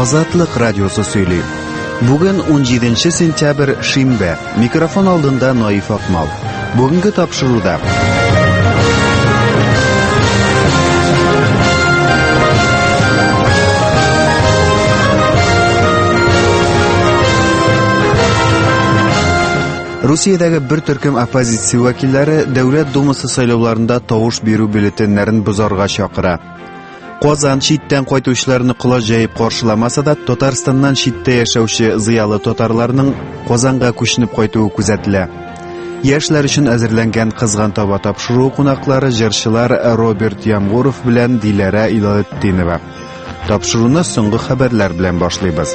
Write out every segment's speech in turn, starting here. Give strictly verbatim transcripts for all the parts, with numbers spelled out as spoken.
Азатлык радиосы сөйли. Бүген он җиденче сентябрь шимбә. Микрофон алдында Наиф Акмал. Бүгенге тапшыруда Русиядәге бер төркем оппозиция вәкилләре Дәүләт Думасы сайлауларында тавыш бирү бюллетеннәрен бозарга чакыра. Казан читтән кайтучыларны кола җәеп каршыламаса да, Татарстаннан читтә яшәүче зыялы татарларның Казанга күченеп кайтуы күзәтелә. Яшьләр өчен әзерләнгән кызган таба тапшыру кунаклары җырчылар Роберт Ямгуров белән Диләрә Илалетдинова. Тапшыруны соңгы хәбәрләр белән башлыйбыз.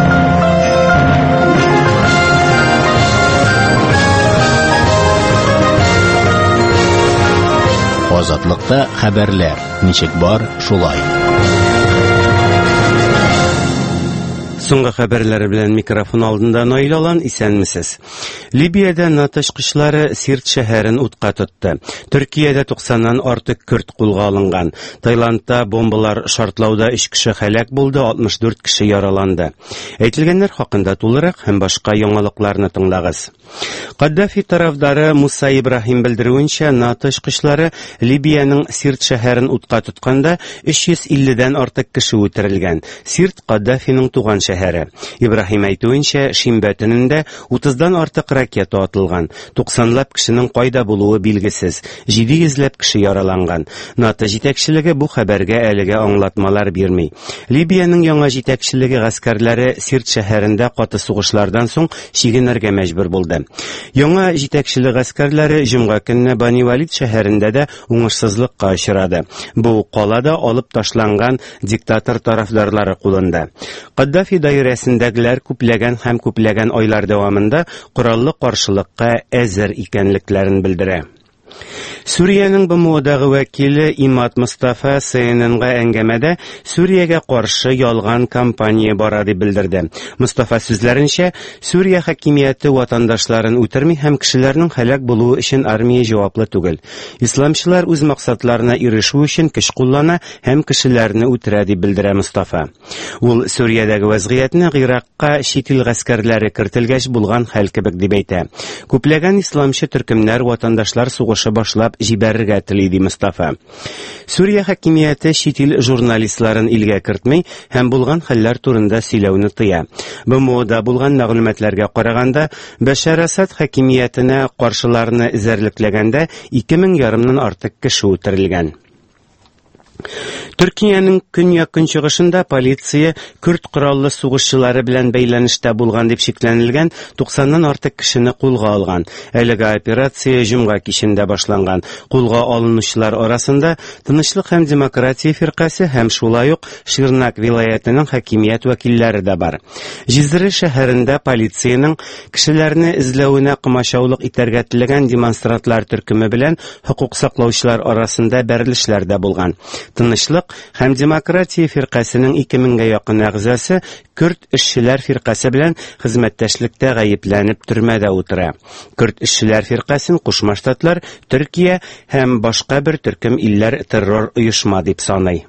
Азатлыкта хәбәрләр. Ничек бар, шулай. Соңгы хәбәрләре белән микрофон алдында Наилалан, исәнмесез. Либиядә натышкычлары Сирт шәһәрен утка тотты. Төркиядә туксаннан артык көрд кулга алынган. Таиландта бомбалар шартлауда өч кеше һәлак булды, алтмыш дүрт кеше яраланды. Әйтелгәннәр хакында тулырак һәм башка яңалыкларны тыңлагыз. Каддафи тарафдары Муса Ибрахим белдерүенчә, натышкычлары Либиянең Сирт шәһәрен утка тотканда өч йөз илледән артык кеше үтерелгән. Сирт Каддафиның туган шәһәре. Ибрахим әйтүенчә, шимбә төнендә утыздан артык ракета атылган. туксанлап кешенең кайда булуы билгесез. җиде йөзләп кеше яраланган. НАТО җитәкчелеге бу хәбәргә әлегә аңлатмалар бирми. Либиянең яңа җитәкчелеге гаскәрләре Сирт шәһәрендә каты сугышлардан соң чигенергә мәҗбүр булды. Яңа җитәкчелек гаскәрләре җомга көнне Бани Валид шәһәрендә дә уңышсызлыкка очрады. Бу калада алып ташланган диктатор тарафдарлары кулында. Каддафи даирәсендәгеләр күпләгән һәм күпләгән айлар дәвамында кораллы каршылыкка әзер икәнлекләрен белдерә. Сүриянең БМОдагы вәкиле Имад Мустафа Си Эн Энга әңгәмәдә Сүриягә каршы ялган кампания бара дип белдерде. Мустафа сүзләренчә, Сүрия хакимияте ватандашларын үтерми һәм кешеләрнең һәлак булуы өчен армия җаваплы түгел. Исламчылар үз максатларына ирешү өчен көч куллана һәм кешеләрне үтерә дип белдерә Мустафа. Ул Сүриядәге вазгыятьне Иракка чит ил гаскәрләре кертелгәч булган хәл кебек дип әйтә. Күпләгән исламчы төркемнәр ватандашлар сугышы башлап җибәрергә тели ди Мустафа. Сүрия хакимияте чит ил журналистларын илгә кертмей һәм булган хәлләр турында сөйләүне тыя. БМОда булган мәгълүматларга караганда, Башар Асад хакимиятенә каршыларны эзәрлекләгәндә ике мең ярымнан артык кеше үтерелгән. Төркиянең көньяк көнчыгышында полиция көрд кораллы сугышчылары белән бәйләнештә булган дип шикләнелгән туксаннан артык кешене кулга алган. Әлеге операция җомга кичендә башланган. Кулга алынучылар арасында Тынычлык һәм демократия фиркасы һәм шулай ук Ширнак вилаятының хакимият вәкилләре дә бар. Җизре шәһәрендә полициянең кешеләрне эзләвенә комачаулык итәргә теләгән демонстрантлар төркеме белән хукук саклаучылар арасында бәрелешләр дә булган. Тынычлык һәм демократия фиркасының ике меңгә якын әгъзасы Көрд эшчеләр фиркасы белән хезмәттәшлектә гаепләнеп төрмәдә утыра. Көрд эшчеләр фиркасын Кушма Штатлар, Төркия һәм башка бер төркем илләр террор оешма дип саный.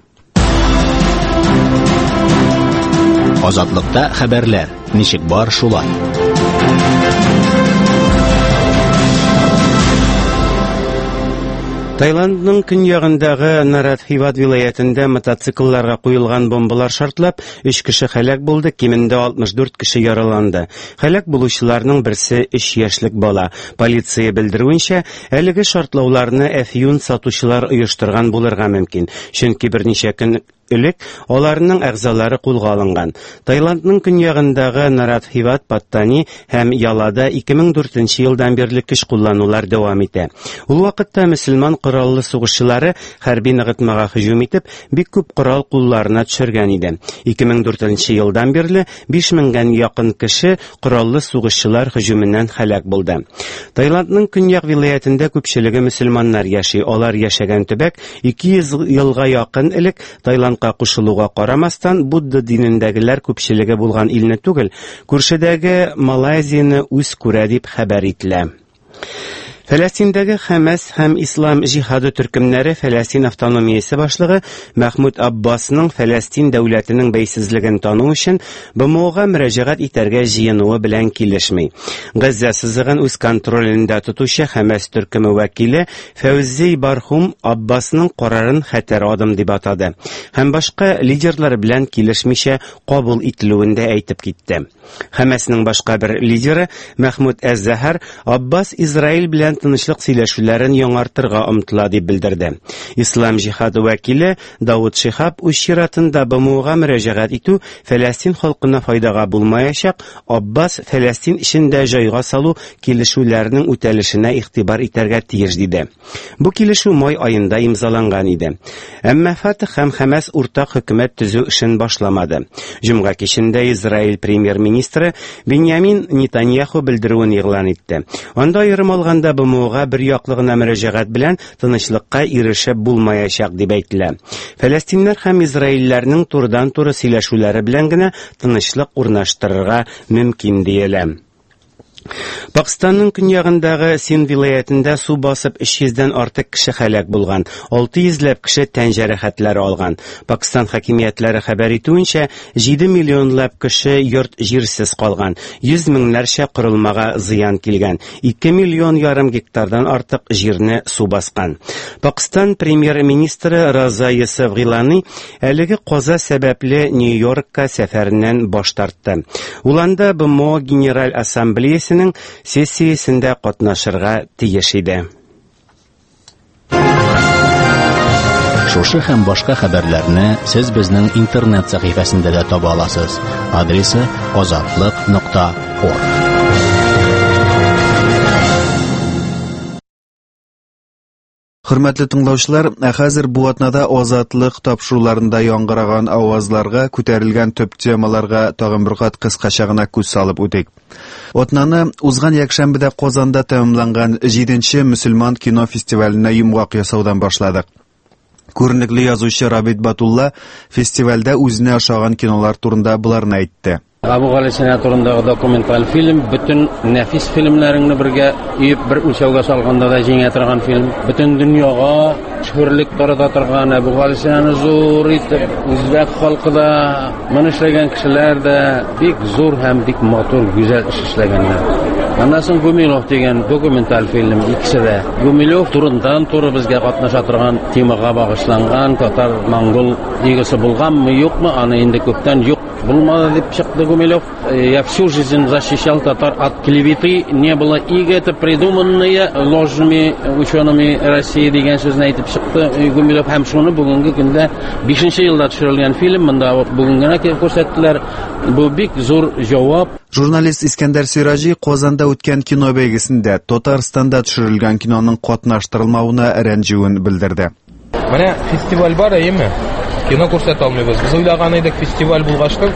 Азатлыкта хәбәрләр. Ничек бар, шулай. Таиландның көньягындагы Наратхиват вилаятында мотоциклларга куелган бомбалар шартлап, өч кеше һәлак булды, кимендә алтмыш дүрт кеше яраланды. Һәлак булучыларның берсе өч яшьлек бала. Полиция белдерүенчә, әлеге шартлауларны әфьюн сатучылар оештырган булырга мөмкин. Чөнки берничә көн элек аларның әгъзалары кулга алынган. Таиландның көньягындагы Наратхиват, Паттани һәм Ялада ике мең дүртенче елдан бирле көч кулланулар дәвам итә. Ул вакытта мөселман кораллы сугышчылары хәрби ныгытмага һөҗүм итеп, бик күп корал кулларына төшергән иде. ике мең дүртенче елдан бирле биш меңгә якын кеше кораллы сугышчылар һөҗүменнән һәлак булды. Таиландның көньяк вилаятында күпчелеге мөселманнар яши. Алар яшәгән төбәк ике йөз елга якын элек Таиланд кушылуга карамастан Будда динендәгеләр күпчелеге булган илне түгел, күршедәге Малайзияны үз күрә дип хәбәр ителә. Фәләстиндәге Хәмәс һәм Ислам җиһады төркемнәре Фәләстин автономиясе башлыгы Мәхмүд Аббасның Фәләстин дәүләтенең бәйсезлеген тану өчен БМОга мөрәҗәгать итәргә җыенуы белән килешми. Газза сызыгын үз контролендә тотучы Хәмәс төркеме вәкиле Фәүзи Бархум Аббасның карарын хәтәр адым дип атады һәм башка лидерлар белән килешмичә кабул ителүен дә әйтеп китте. Хәмәсның башка бер лидеры Мәхмүд әз-Зәһәр Аббас Израиль белән тынычлык сөйләшүләрен яңартырга омтыла дип белдерде. Ислам җиһады вәкиле Дауд Шихаб үз чиратында БМОга мөрәҗәгать итү Фәләстин халкына файдага булмаячак, Аббас Фәләстин эчендә җайга салу килешүләренең үтәлешенә игътибар итәргә тиеш диде. Бу килешү май аенда имзаланган иде. Әмма Фатх һәм Хәмәс уртак хөкүмәт төзү эшен башламады. Җомга кичендә Израиль премьер-министры Беньямин Нетаньяху белдерүен игълан итте. Анда аерым алганда БМОга бер яклы гына мөрәҗәгать белән тынычлыкка ирешеп булмаячак дип әйтелә. Фәләстиннәр һәм израильләрнең турыдан-туры сөйләшүләре белән генә тынычлык урнаштырырга мөмкин диелә. Пакистанның көньягындагы Синд вилаятында су басып өч йөздән артык кеше һәлак булган, алты йөзләп кеше тән җәрәхәтләре алган. Пакистан хакимиятләре хәбәр итүенчә, җиде миллионлап кеше йорт җирсез калган, йөз меңнәрчә корылмага зыян килгән, ике миллион ярым гектардан артык җирне су баскан. Пакистан премьер-министры Раза Йосеф Гилани әлеге каза сәбәпле Нью-Йоркка сәфәреннән баш тартты. Ул анда БМО Генераль Ассамблеясының сессиясендә катнашырга тиеш иде. Шушы һәм башка хәбәрләрне сез безнең интернет сәхифәсендә дә таба аласыз. Адресы азатлык нокта орг. Хөрмәтле тыңлаучылар, хәзер бу атнада азатлык тапшыруларында яңгыраган авазларга, күтәрелгән төп темаларга тагын бер кат кыскача гына күз салып үтик. Атнаны узган якшәмбедә Казанда тәмамланган җиденче мөселман кино фестиваленә йомгак ясаудан башладык. Күренекле язучы Рабит Батулла фестивальдә үзенә ошаган кинолар турында буларны әйтте. Абу Галисина турындагы документаль фильм, бүтән нәфис фильмларыңны бергә үеп бер үлчәүгә салганда да җиңә торган фильм. Бүтән дөньяга шөһрәтлек тарата торган Абу Галисинаны зур итеп, үзбәк халкы да, моны эшләгән кешеләр дә бик зур һәм бик матур, гүзәл эш эшләгәннәр. Аннан соң Гумилов дигән документаль фильм икесе дә. Гумилов турыдан-туры безгә катнаша торган темага багышланган, татар-монгол игесе булганмы, юкмы, аны инде күптән юк булмады дип чыкты Гумилов. Я всю жизнь защищал татар от клеветы, не было иго, это придуманные ложными учеными России дигән сүзне әйтеп чыкты Гумилов. Һәм шуны бүгенге көндә бишенче елда төшерелгән фильм, монда бүген генә килеп күрсәттеләр. Бу бик зур җавап. Журналист Искәндәр Сиражи Казанда үткән кино бәйгесендә Татарстанда төшерелгән киноның катнаштырылмавына рәнҗүен белдерде. Менә фестиваль бар, әйеме? Кино күрсәтә алмыйбыз. Без уйлаган идек, фестиваль булгачтын,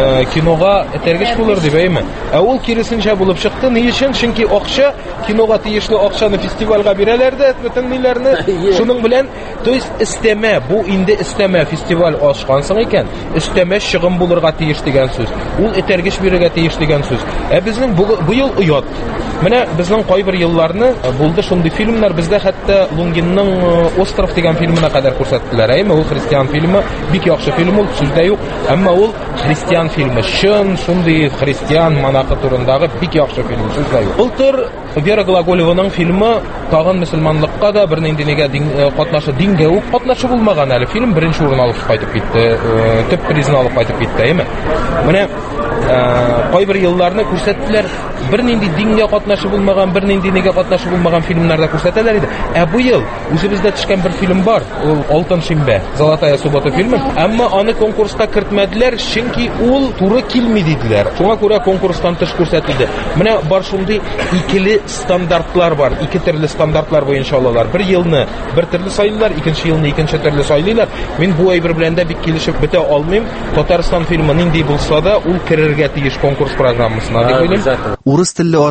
кинога этәргеч булыр дип, әйеме? Ә ул киресенчә булып чыкты. Ни өчен? Чөнки акча, кинога тиешле акчаны фестивальгә бирәләр дә, бөтен ниләрне. Шуның белән, то есть истәмә, бу инде истәмә фестиваль ашкансың икән, истәмә чыгым булырга тиеш дигән сүз. Ул этәргеч бирергә тиеш дигән сүз. Ә безнең бу ел уят. Менә безнең кайбер елларны булды шундый фильмнар, бездә хәтта Лунгинның Остров дигән фильмына кадәр күрсәттеләр. Әйме, ул христиан фильмы, бик яхшы фильм ул, сүздә юк, әмма ул христиан фильмы, шын шундый христиан монахы турындагы бик яхшы фильм, сүздә юк. Былтыр Вера Глаголеваның фильмы тагын мөселманлыкка да бер нинди нигә катнашы, дингә үк катнашы булмаган әле фильм беренче урын алып кайтып китте, төп призны алып кайтып китте, әйме. Менә кайбер елларны күрсәттеләр, бер нинди дингә катнашы булмаган, бер нинди нигә катнашы булмаган фильмнарда күрсәтәләр иде. Ә бу ел үзебездә төшкән бер фильм бар, ул Алтын шимбә, Золотая суббота фильмы, әмма аны конкурска кертмәделәр, чөнки ул туры килми диделәр. Шуңа күрә конкурстан тыш күрсәтелде. Менә бар шундый икеле стандартлар бар, ике төрле стандартлар буенча алалар. Бер елны бер төрле сайлыйлар, икенче елны икенче төрле сайлыйлар. Мин бу әйбер белән дә бик килешеп бетә алмыйм. Татарстан фильмы нинди булса да, ул керергә тиеш конкурс программасына дип уйлыйм. Урыс телле ата-аналар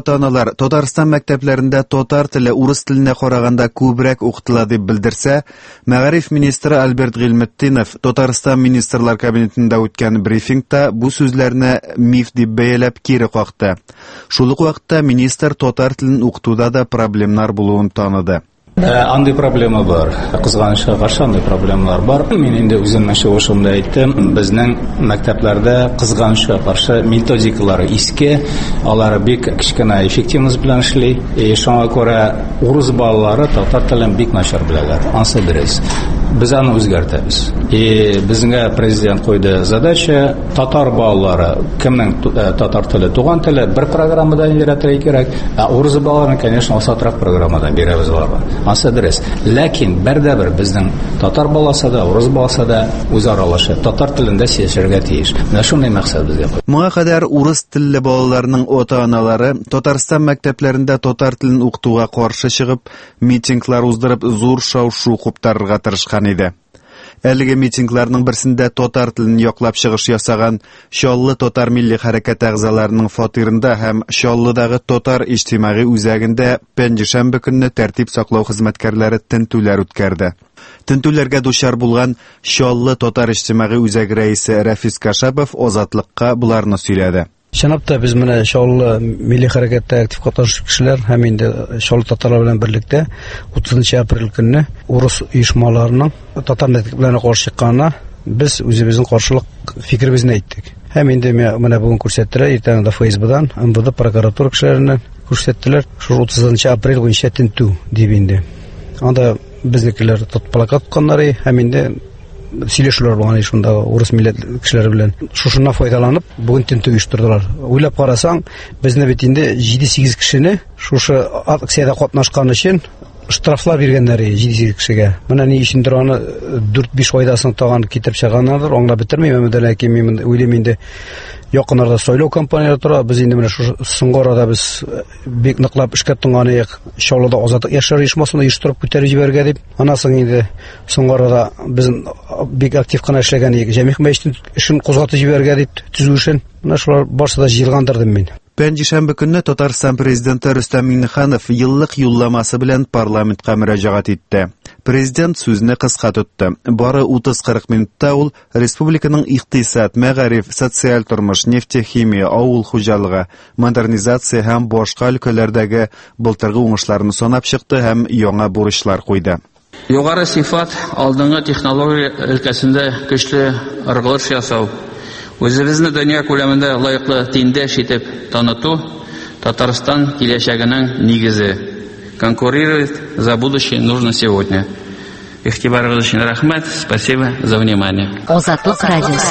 укучылар Татарстан мәктәпләрендә татар теле урыс теленә караганда күбрәк укытыла дип белдерсә, Мәгариф министры Альберт Гыйлметдинов Татарстан министрлар кабинетында үткән брифингта бу сүзләрне миф дип бәяләп кире какты. Шул ук вакытта министр татар телен укытуда да проблемнар булуын таныды. Андый проблема бар. Кызганычка каршы андый проблемалар бар. Мин инде үземнең чыгышымда әйттем, безнең мәктәпләрдә кызганычка каршы методикалары иске, алар бик кичкенә эффективность белән эшли. И шуңа күрә урыс балалары татар телен бик начар беләләр. Ансы дөрес. Без аны үзгәртәбез. И безгә президент куйды задача татар балалары, кемнең татар теле туган теле бер программада өйрәтергә кирәк, ә урыс балаларын, конечно, осатрак программада бирәбез аларга. Ансы дөрес. Ләкин бердә-бер безнең татар баласы да, урыс баласы да үз аралашы татар телендә сөйләшергә тиеш. Менә шундый максат безгә куйды. Моңа кадәр урыс телле балаларның ата-аналары Татарстан мәктәпләрендә татар телен укытуга каршы чыгып, митинглар уздырып, зур шау-шу куптарырга тырышкан иде. Әлеге митингларның берсендә татар телен яклап чыгыш ясаган Чаллы татар милли хәрәкәт әгъзаларының фатирында һәм Чаллыдагы татар иҗтимагый үзәгендә пәнҗешәмбе көнне тәртип саклау хезмәткәрләре тентүләр үткәрде. Тентүләргә дучар булган Чаллы татар иҗтимагый үзәге рәисе Рафис Кашабов Азатлыкка буларны сөйләде. Чынлапта без менә Чаллы милли хәрәкәттә актив катнашучы кешеләр һәм инде Чаллы татарлар белән берлектә утызынчы апрель көнне урыс оешмаларының татар мәктәпләренә каршы чыкканына без үзебезнең каршылык фикеребезне әйттек. Һәм инде менә бүген күрсәттеләр, иртәгә ФСБдан, МВД прокуратура кешеләреннән күрсәттеләр. Шу утызынчы апрель буенча тентү дип инде. Анда безнекеләр плакат тотканнары һәм инде сөйләшүләр булган шунда урыс милләт кешеләре белән. Шушыннан файдаланып, бүген тентү оештырдылар. Уйлап карасаң, безне бит инде җиде-сигез кешене шушы акциядә катнашкан өчен штрафлар биргәннәр җиде-сигез кешегә. Менә ни өчендер аны дүрт-биш айдасын тагын китеп чыганнардыр, аңлап бетермим, ләкин мин уйлыйм инде якыннарда сайлау кампанияләре тора. Без инде менә шу соңгы арада без бик ныклап эшкә тыңганыек. Чаллыда азатлык яшьләр оешмасын оештырып күтәреп җибәргә дип. Анасын инде соңгы арада без бик актив кына эшләгән идек. Җәмигъ мәчетен эшен кузгатып җибәргә дип төзү эшен. Менә шулар барысы да җыелгандыр дим мин. Пәнҗешәмбе көнне Татарстан президенты Рөстәм Миңнеханов еллык юлламасы белән парламентка мөрәҗәгать итте. Президент сүзне кыска тотты. Бары утыз-кырык минутта ул республиканың икътисад, мәгариф, социаль тормыш, нефтехимия, авыл хуҗалыгы, модернизация һәм башка өлкәләрдәге былтыргы уңышларны санап чыкты һәм яңа бурычлар куйды. Югары сыйфат алдынгы технология өлкәсендә көчле ыргылыш ясау, үзебезне дөнья күләмендә лаеклы тиңдәш итеп таныту Татарстан киләчәгенең нигезе. Конкурировать за будущее нужно сегодня. Игътибарыгыз өчен рәхмәт. Спасибо за внимание. Азатлык радиосы.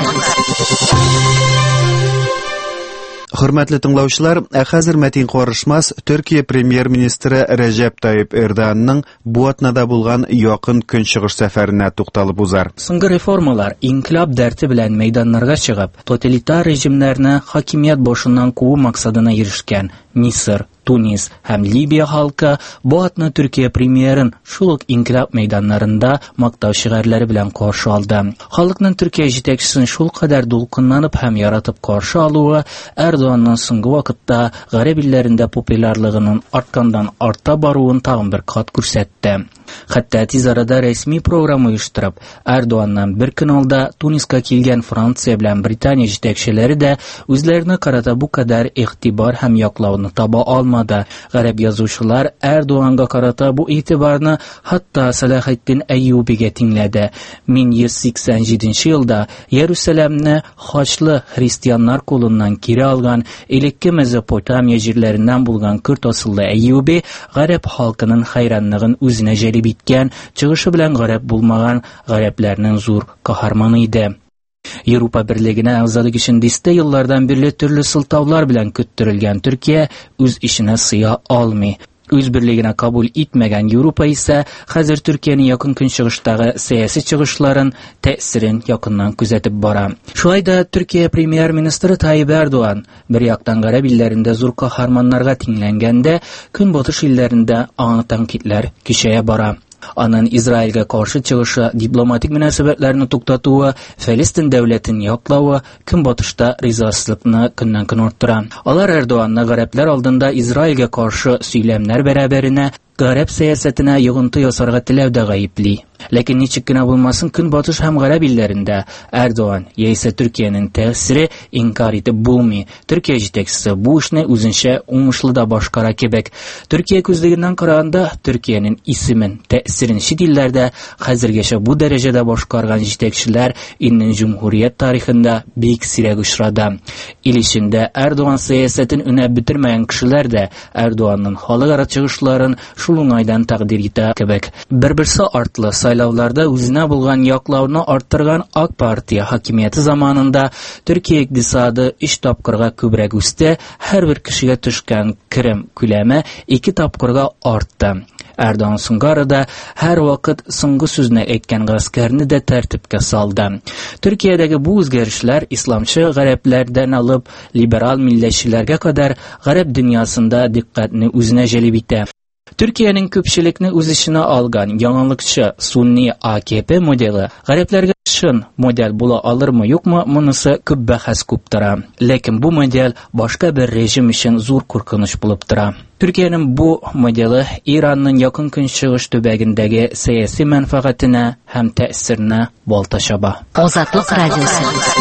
Хөрмәтле тыңлаучылар, ә хәзер Мәтин Карышмас Төркия премьер-министры Рәҗәп Тайип Эрдоганның бу атнада булган якын көнчыгыш сәфәренә тукталып узар. Соңгы реформалар инкилаб дәрте белән мәйданнарга чыгып, тоталитар режимнәрне хакимият башыннан куу максатына ирешкән Мисыр, Тунис һәм Либия халкы бу атна Төркия премьерын шул ук инкилаб мәйданнарында мактау шигырьләре белән каршы алды. Халыкның Төркия җитәкчесен шул кадәр дулкынланып һәм яратып каршы алуы Эрдоганның соңгы вакытта гарәп илләрендә популярлыгының арткандан арта баруын тагын бер кат күрсәтте. Хәтта тиз арада рәсми программа оештырып, Эрдоганнан бер көн алда Туниска килгән Франция белән Британия җитәкчеләре дә үзләренә карата бу кадәр игътибар һәм яклауны таба алмады. Гарәп язучылар Эрдоганга карата бу игътибарны хәтта Салахетдин Әйюбигә тиңләде. мең йөз сиксән җиденче елда Иерусалимне хачлы христианнар кулыннан кире алган элекке Месопотамия җирләреннән булган күрт асыллы Әйюби гарәп халкының хайранлыгын үзенә җәлеп иткән, чыгышы белән гарәп булмаган гарәпләрнең зур каһарманы иде. Европа Берлегенә әгъзалык өчен дистә еллардан бирле төрле сылтаулар белән көттөрелгән Төркия үз ишенә сыя алмый. Үз берлегенә кабул итмәгән Европа исә хәзер Төркиянең якын көнчыгыштагы сәяси чыгышларын, тәэсирен якыннан күзәтеп бара. Шулай да Төркия премьер-министры Тайип Эрдоган бер яктан гарәп илләрендә зур каһарманнарга тиңләнгәндә, көнбатыш илләрендә аңа тәнкыйтьләр көчәя бара. Аның Израильгә каршы чыгышы, дипломатик мөнәсәбәтләрне туктатуы, Фәлестин дәүләтен яклауы Көнбатышта ризасызлыкны көннән-көн арттыра. Алар Эрдоганны гарәпләр алдында Израильгә каршы сөйләмнәр бәрабәренә гарәп сәясәтенә йогынты ясарга теләүдә гаепли. Ләкин ничек кенә булмасын, Көнбатыш һәм гарәп илләрендә Эрдоган яисә Төркиянең тәэсире инкар итеп булмый. Төркия җитәкчесе бу эшне үзенчә уңышлы да башкара кебек. Төркия күзлегеннән караганда, Төркиянең исемен, тәэсирен чит илләрдә хәзергәчә бу дәрәҗәдә башкарган җитәкчеләр илнең җумһурият тарихында бик сирәк очрады. Ил эчендә Эрдоган сәясәтен үнәп бетермәгән кешеләр дә Эрдоганның халыкара чыгышларын шул уңайдан тәкъдир итә кебек. Бер-берсе артлы сайлауларда үзенә булган яклауны арттырган ак партия хакимияте заманында Төркия икътисады өч тапкырга күбрәк үсте, һәрбер кешегә төшкән керем күләме ике тапкырга артты. Эрдоган Сунгарыда һәр вакыт соңгы сүзне әйткән гаскәрне дә тәртипкә салды. Төркиядәге бу үзгәрешләр исламчы гарәпләрдән алып либерал милләтчеләргә кадәр гарәп дөньясында дикъкатьне үзенә җәлеп итә. Төркиянең күпчелекне үз иченә алган яңалыкчы сунни А К П моделы гарәпләргә шын модель була алырмы, юкмы, монысы күп бәхәс күп тора. Ләкин бу модель башка бер режим өчен зур куркыныч булып тора. Төркиянең бу моделы Иранның якын көнчыгыш төбәгендәге сәяси мәнфәгатенә һәм тәэсиренә балта чаба. Азатлык радиосы.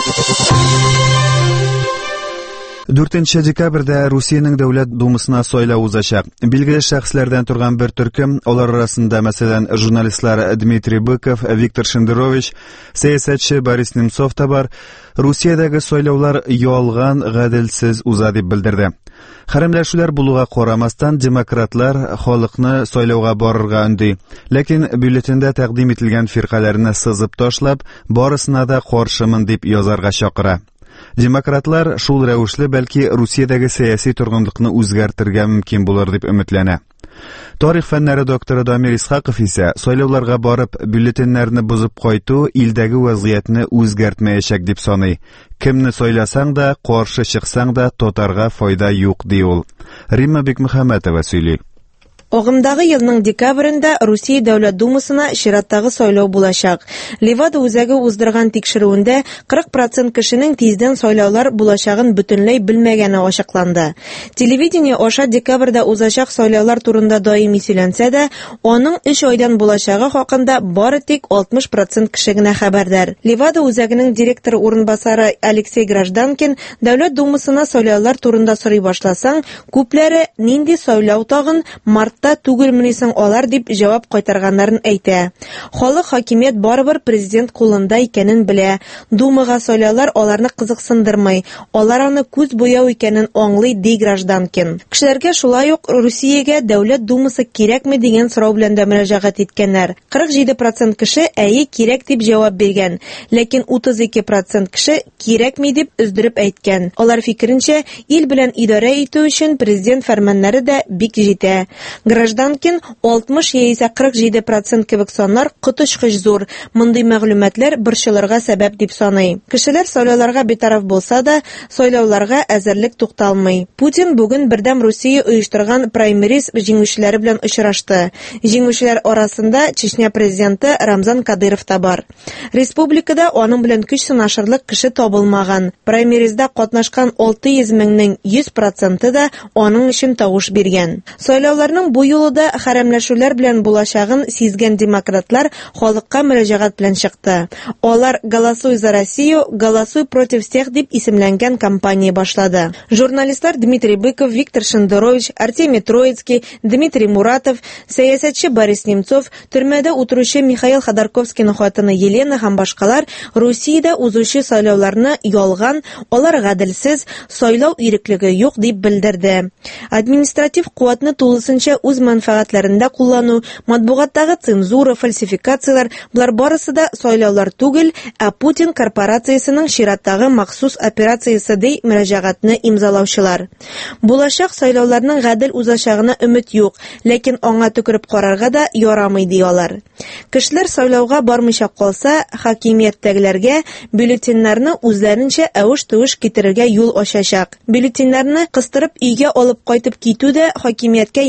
дүртенче декабрьдә Русиянең дәүләт думасына сайлау узачак. Билгеле шәхесләрдән торган бер төркем, алар арасында мәсәлән журналистлар Дмитрий Быков, Виктор Шендерович, сәясәтче Борис Немцов та бар, Русиядәге сайлаулар ялган, гаделсез уза дип белдерде. Хәрәмләшүләр булуга карамастан демократлар халыкны сайлауга барырга өнди. Ләкин бюллетендә тәкъдим ителгән фиркаларны сызып ташлап, барысына да каршымын дип язарга чакыра. Демократлар шул рәвешле бәлки Русиядәге сәяси торгынлыкны үзгәртергә мөмкин булыр дип өметләнә. Тарих фәннәре докторы Дамир Исхаков исә сайлауларга барып бюллетеннәрне бузып кайту илдәге вазгыятьне үзгәртмәячәк дип саный. Кемне сайласаң да, каршы чыксаң да тотарга файда юк ди ул. Римма Бекмөхәммәтова сөйли. Агымдагы елның декабрендә Русия дәүләт думасына чираттагы сайлау булачак. Левада үзәге уздырган тикшерүендә кырык процент кешенең тиздән сайлаулар булачагын бөтенләй белмәгәне ачыкланды. Телевидение аша декабрьдә узачак сайлаулар турында даими сөйләнсә дә, аның өч айдан булачагы хакында бары тик алтмыш процент кеше генә хәбәрдар. Левада үзәгенең директор урынбасары Алексей Гражданкин дәүләт думасына сайлаулар турында сорый башласаң, күпләре нинди сайлау тагын март түгелмени соң алар дип җавап кайтарганнарын әйтә. Халык хакимият барыбер президент кулында икәнен белә. Думага сайлаулар аларны кызыксындырмый. Алар аны күз буяу икәнен аңлый ди Гражданкин. Кешеләргә шулай ук Русиягә дәүләт думасы кирәкме дигән сорау белән дә мөрәҗәгать иткәннәр. кырык җиде процент кеше әйе кирәк дип җавап биргән, ләкин утыз ике процент кеше кирәкми дип өздереп әйткән. Алар фикеренчә, ил белән идарә итү өчен президент фәрманнары да бик җитә. Гражданкин алтмыш яисә кырык җиде процент кебек саннар коточкыч зур. Мондый мәгълүматлар борчылырга сәбәп дип саный. Кешеләр сайлауларга битараф булса да, сайлауларга әзерлек тукталмый. Путин бүген бердәм Русия оештырган праймериз җиңүчеләре белән очрашты. Җиңүчеләр арасында Чечня президенты Рамзан Кадыров та бар. Республикада аның белән көч сынашырлык кеше табылмаган. Праймеризда катнашкан алты йөз меңнең йөз проценты да аның өчен тавыш биргән. Сайлауларның бу юлда хәрәмләшүләр белән булачагын сизгән демократлар халыкка мөрәҗәгать белән чыкты. Алар «Голосуй за Россию, голосуй против всех» дип исемләнгән кампания башлады. Журналистлар Дмитрий Быков, Виктор Шендерович, Артемий Троицкий, Дмитрий Муратов, сәясәтче Борис Немцов, төрмәдә утыручы Михаил Ходорковскийның хатыны Елена һәм башкалар Русиядә узучы сайлауларны ялган, алар гаделсез, сайлау иреклеге юк дип белдерде. Административ куәтне тулысынча үз мәнфәгатьләрендә куллану, матбугаттагы цензура, фальсификациялар, булар барысы да сайлаулар түгел, ә Путин корпорациясының чираттагы махсус операциясе ди мөрәҗәгатьне имзалаучылар. Булачак сайлауларның гадел узачагына өмет юк, ләкин аңа төкереп карарга да ярамый ди алар. Кешеләр сайлауга бармыйча калса, хакимияттәгеләргә бюллетеннарны үзләренчә әвеш-төвеш китерергә юл ачачак. Бюллетеннарны кыстырып өйгә алып кайтып китү дә хакимияткә ярдәм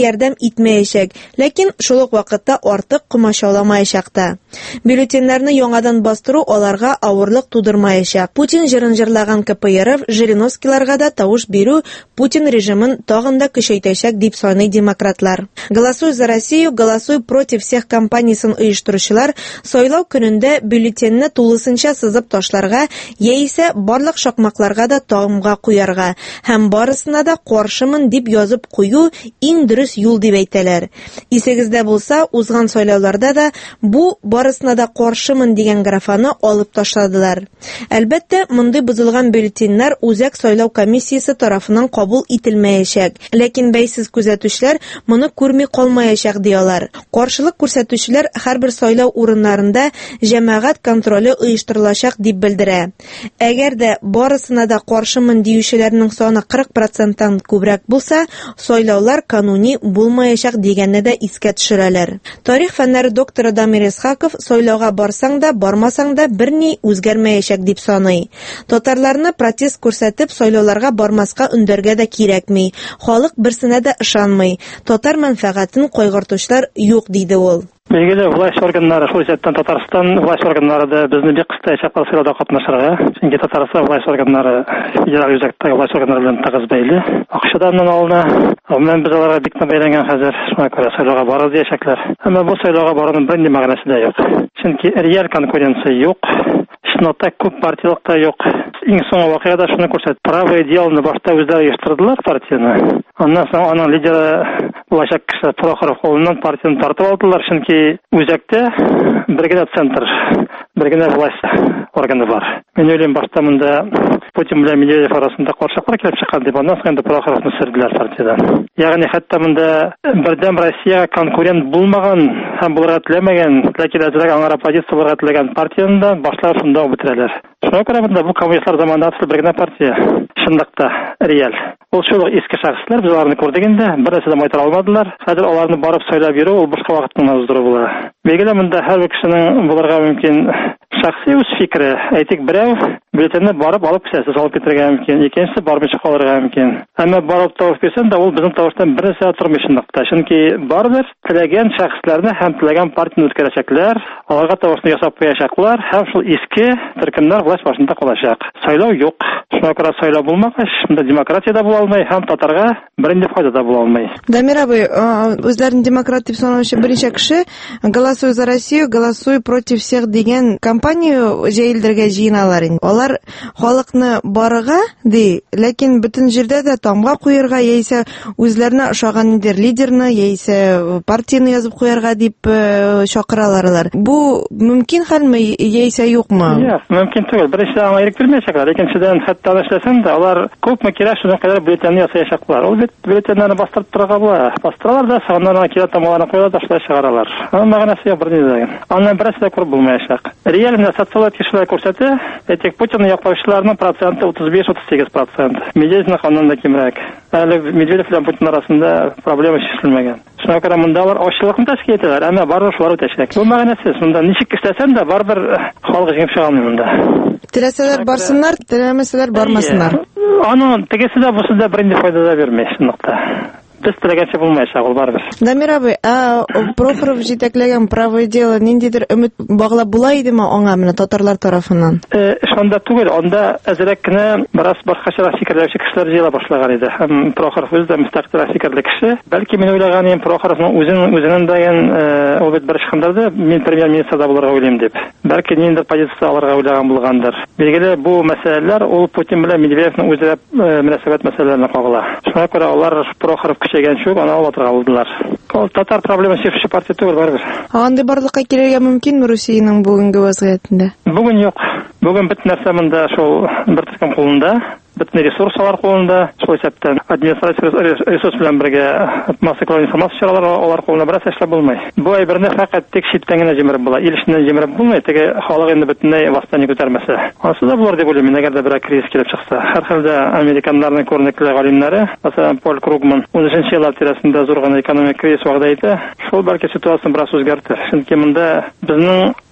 итмәячәк, ләкин шул ук вакытта артык комачауламаячак та. Бюллетеннәрне яңадан бастыру аларга авырлык тудырмаячак. Путин җырын җырлаган ка пэ эр эф Жириновскийларга да тавыш бирү Путин режимын тагын да көчәйтәчәк дип саный демократлар. «Голосуй за Россию, голосуй против всех» кампаниясын оештыручылар сайлау көнендә бюллетенне тулысынча сызып ташларга яисә барлык шакмакларга да тагымга куярга һәм барысына да каршымын дип язып кую иң дөрес юл дип әйтәләр. Исегездә булса, узган сайлауларда да бу барысына да каршымын дигән графаны алып ташладылар. Әлбәттә, мондый бузылган бюллетеннәр үзәк сайлау комиссиясе тарафыннан кабул ителмәячәк, ләкин бәйсез күзәтүчеләр моны күрми калмаячак диялар. Каршылык күрсәтүчеләр һәрбер сайлау урыннарында җәмәгать контроле оештырылачак дип белдерә. Әгәр дә барысына да каршымын диючеләрнең саны кырык проценттан күбрәк булса, сайлаулар кануни булмаячак дигәнне дә искә төшерәләр. Тарих фәннәре докторы Дамир Исхаков сайлауга барсаң да, бармасаң да берни үзгәрмәячәк дип саный. Татарларны протест күрсәтеп сайлауларга бармаска өндәргә дә кирәкми. Халык берсенә дә ышанмый. Татар мәнфәгатен кайгыртучылар юк диде ул. Белгілі власть органнары, шул исәптән Татарстан власть органнары да безне бик кыска чаклар сайлауда катнашырга. Чөнки Татарстан власть органнары федераль үзәктәге власть органнары белән тыгыз бәйле. Акчадан алына, гомумән без аларга бик бәйләнгән хәзер, шуңа күрә сайлауга барыр диячәкләр. Әмма бу сайлауга баруның бернинди мәгънәсе дә юк. Чөнки реаль конкуренция юк. Шунда күп партиялык та юк. Иң соңгы вакыйгада шуны күрсәт. Правое делоны башта үзләре оештырдылар партияны. Аннан соң аның лидеры булачак кеше Прохоров кулыннан партияны тартып алдылар, чөнки үзәктә бер генә центр, бер генә власть органы бар. Мен уйлыйм, башта монда Путин белән Медведев арасында каршылыклар килеп чыккан дип, аннан соң инде Прохоровны сөрделәр партиядан. Ягъни хәтта монда бердәм Россия конкурент булмаган һәм булырга теләмәгән, ләкин әзрәк аңа оппозиция булырга теләгән партияны да башлар шунда бетерәләр. Шуңа күрә монда бу коммунистлар заманында төзелгән бер генә партия. Чынлыкта реаль. Ул шул иске шәхесләр, без аларны күрдек инде, бер нәрсә дә майтара алмадылар. Хәзер аларны барып сайлап йөрү ул башка вакытны уздыру була. Белгеле монда һәр кешенең булырга мөмкин шәхси үз фикере. Әйтик, берәү бюллетенне барып алып китәсе, салып китәргә мөмкин, икенчесе бармыйча калырга мөмкин. Әмма барып тавыш бирсәң дә ул безнең тавыштан бер нәрсә тормый чынлыкта. Чөнки барыбер теләгән шәхесләрне һәм теләгән партияны үткәрәчәкләр, аларга тавышны ясап куячаклар һәм шул иске төркемнәр власть башында калачак. Сайлау юк. Шуңа күрә сайлау булмагач, монда демократия да була алмый, һәм татарга бернинди файда да була алмый. Дамир абый, үзләрен демократ дип санаучы берничә кеше «Голосуй за Россию, голосуй против всех» дигән кампанию җәелдергә җыеналар инде. Алар халыкны барыга ди, ләкин бөтен җирдә дә тамга куярга яисә үзләренә ошаган идер лидерны яисә партияны язып куярга дип чакыралар. Бу мөмкин хәлме яисә юкмы? Юк, мөмкин түгел. Беренче аңа ирек бирмәячәкләр, икенчедән хәтта эшләсәң дә алар күпме кирәк шуңа кадәр бюллетенне ясаячаклар. Ул бит бюллетеннәрне бастырып торырга була. Бастыралар да саннарына кирәк тамаларны куялар да шулай чыгаралар. Аның мәгънәсе юк берни дә. Аннан берсе дә күреп булмаячак. Реально социаль кешеләр күрсәтә, әйтик, Путинны яклаучыларның проценты утыз биш - утыз сигез процент. Медведевның ханнан да кимрәк. Әле Медведев белән Путин арасында проблема чишелмәгән. Шуңа күрә монда алар ачлыкны тәшкил итәләр, әмма барыбер шулар үтәчәк. Бу мәгънәсез. Монда ничек эшләсәң дә барыбер халык җиңеп чыга алмый монда. Теләсәләр барсыннар, теләмәсәләр бармасыннар. Аның тегесе дә бусы да бернинди файда да бирмәй чынлыкта. Без теләгәнчә булмаячак ул барыбер. Дамир абый, а Прохоров җитәкләгән правое дело ниндидер өмет баглап була идеме аңа менә татарлар тарафыннан? Э, шунда түгел, анда әзрәк кенә бераз башкача фикерләүче кешеләр җыела башлаган иде. Һәм Прохоров үзе дә мөстәкъбил фикерле кеше. Бәлки мин уйлаган идем, Прохоровның үзенең үзенең дәгән ул бит бер шыкымдырды, мин премьер-министрда булырга уйлыйм дип. Бәлки ниндидер позиция алырга уйлаган булгандыр. Билгеле, бу мәсьәләләр ул Путин белән Медведевның үзара мөнәсәбәт мәсьәләләренә кагыла. Шуңа күрә алар Прохоров кешегән шук, аны алып торырга булдылар. Ул татар проблемасы чишүче партия түгел барыбер. Анда барлыкка килергә мөмкинме Русиянең бүгенге вазгыятендә? Бүген юк. Бүген бит нәрсә монда шул бер төркем кулында. Бөтен ресурслар кулында, шул исәптән административ ресурс белән бергә массакалау информация чаралары алар кулында бераз эшләп булмый. Бу әйберне фақат тик читтән генә җимереп була. Ил эченнән җимереп булмый, теге халык инде бөтенләй восстание күтәрмәсә. Анысы да булыр дип уйлыйм, әгәр дә бер кризис килеп чыкса. Һәр хәлдә американнарның күренекле галимнәре, мәсәлән, Пол Кругман, унынчы еллар тирәсендә зур гына экономик кризис вакыты итә. Шул бәлки ситуацияны бераз үзгәртер. Чөнки монда безнең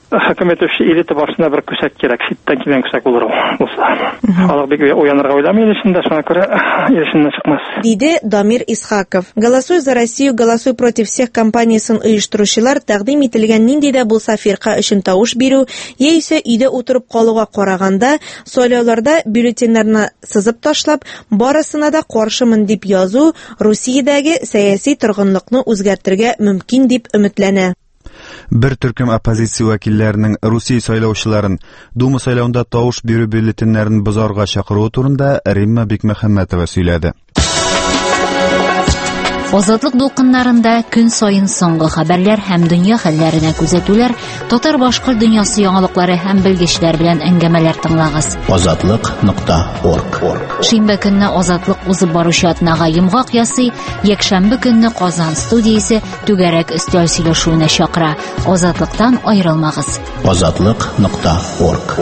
хөкүмәт эше элита башына бер күсәк кирәк, читтән килгән күсәк булыр ул булса. Халык бик уянырга уйламый илешендә, шуңа күрә илешеннән чыкмас. Диде Дамир Исхаков. «Голосуй за Россию, голосуй против всех» кампаниясын оештыручылар тәкъдим ителгән нинди дә булса фирка өчен тавыш бирү яисә өйдә утырып калуга караганда, сайлауларда бюллетеннарны сызып ташлап, барысына да каршымын дип язу Русиядәге сәяси торгынлыкны үзгәртергә мөмкин дип өметләнә. Bir төркем оппозиция вәкилләренең Русия сайлаучыларын Дума сайлауында тавыш бирү бюллетеннәрен бозарга чакыруы турында Римма Бикмөхәммәтова сөйләде. Азатлык дулкыннарында көн сайын соңгы хәбәрләр һәм дөнья хәлләренә күзәтүләр, татар-башкорт дөньясы яңалыклары һәм белгечләр белән әңгәмәләр тыңлагыз. азатлык нокта орг. Шимбә көнне Азатлык узып баручы атнага йомгак ясый, якшәмбе көнне Казан студиясе түгәрәк өстәл сөйләшүенә чакыра. Азатлыктан аерылмагыз. азатлык нокта орг.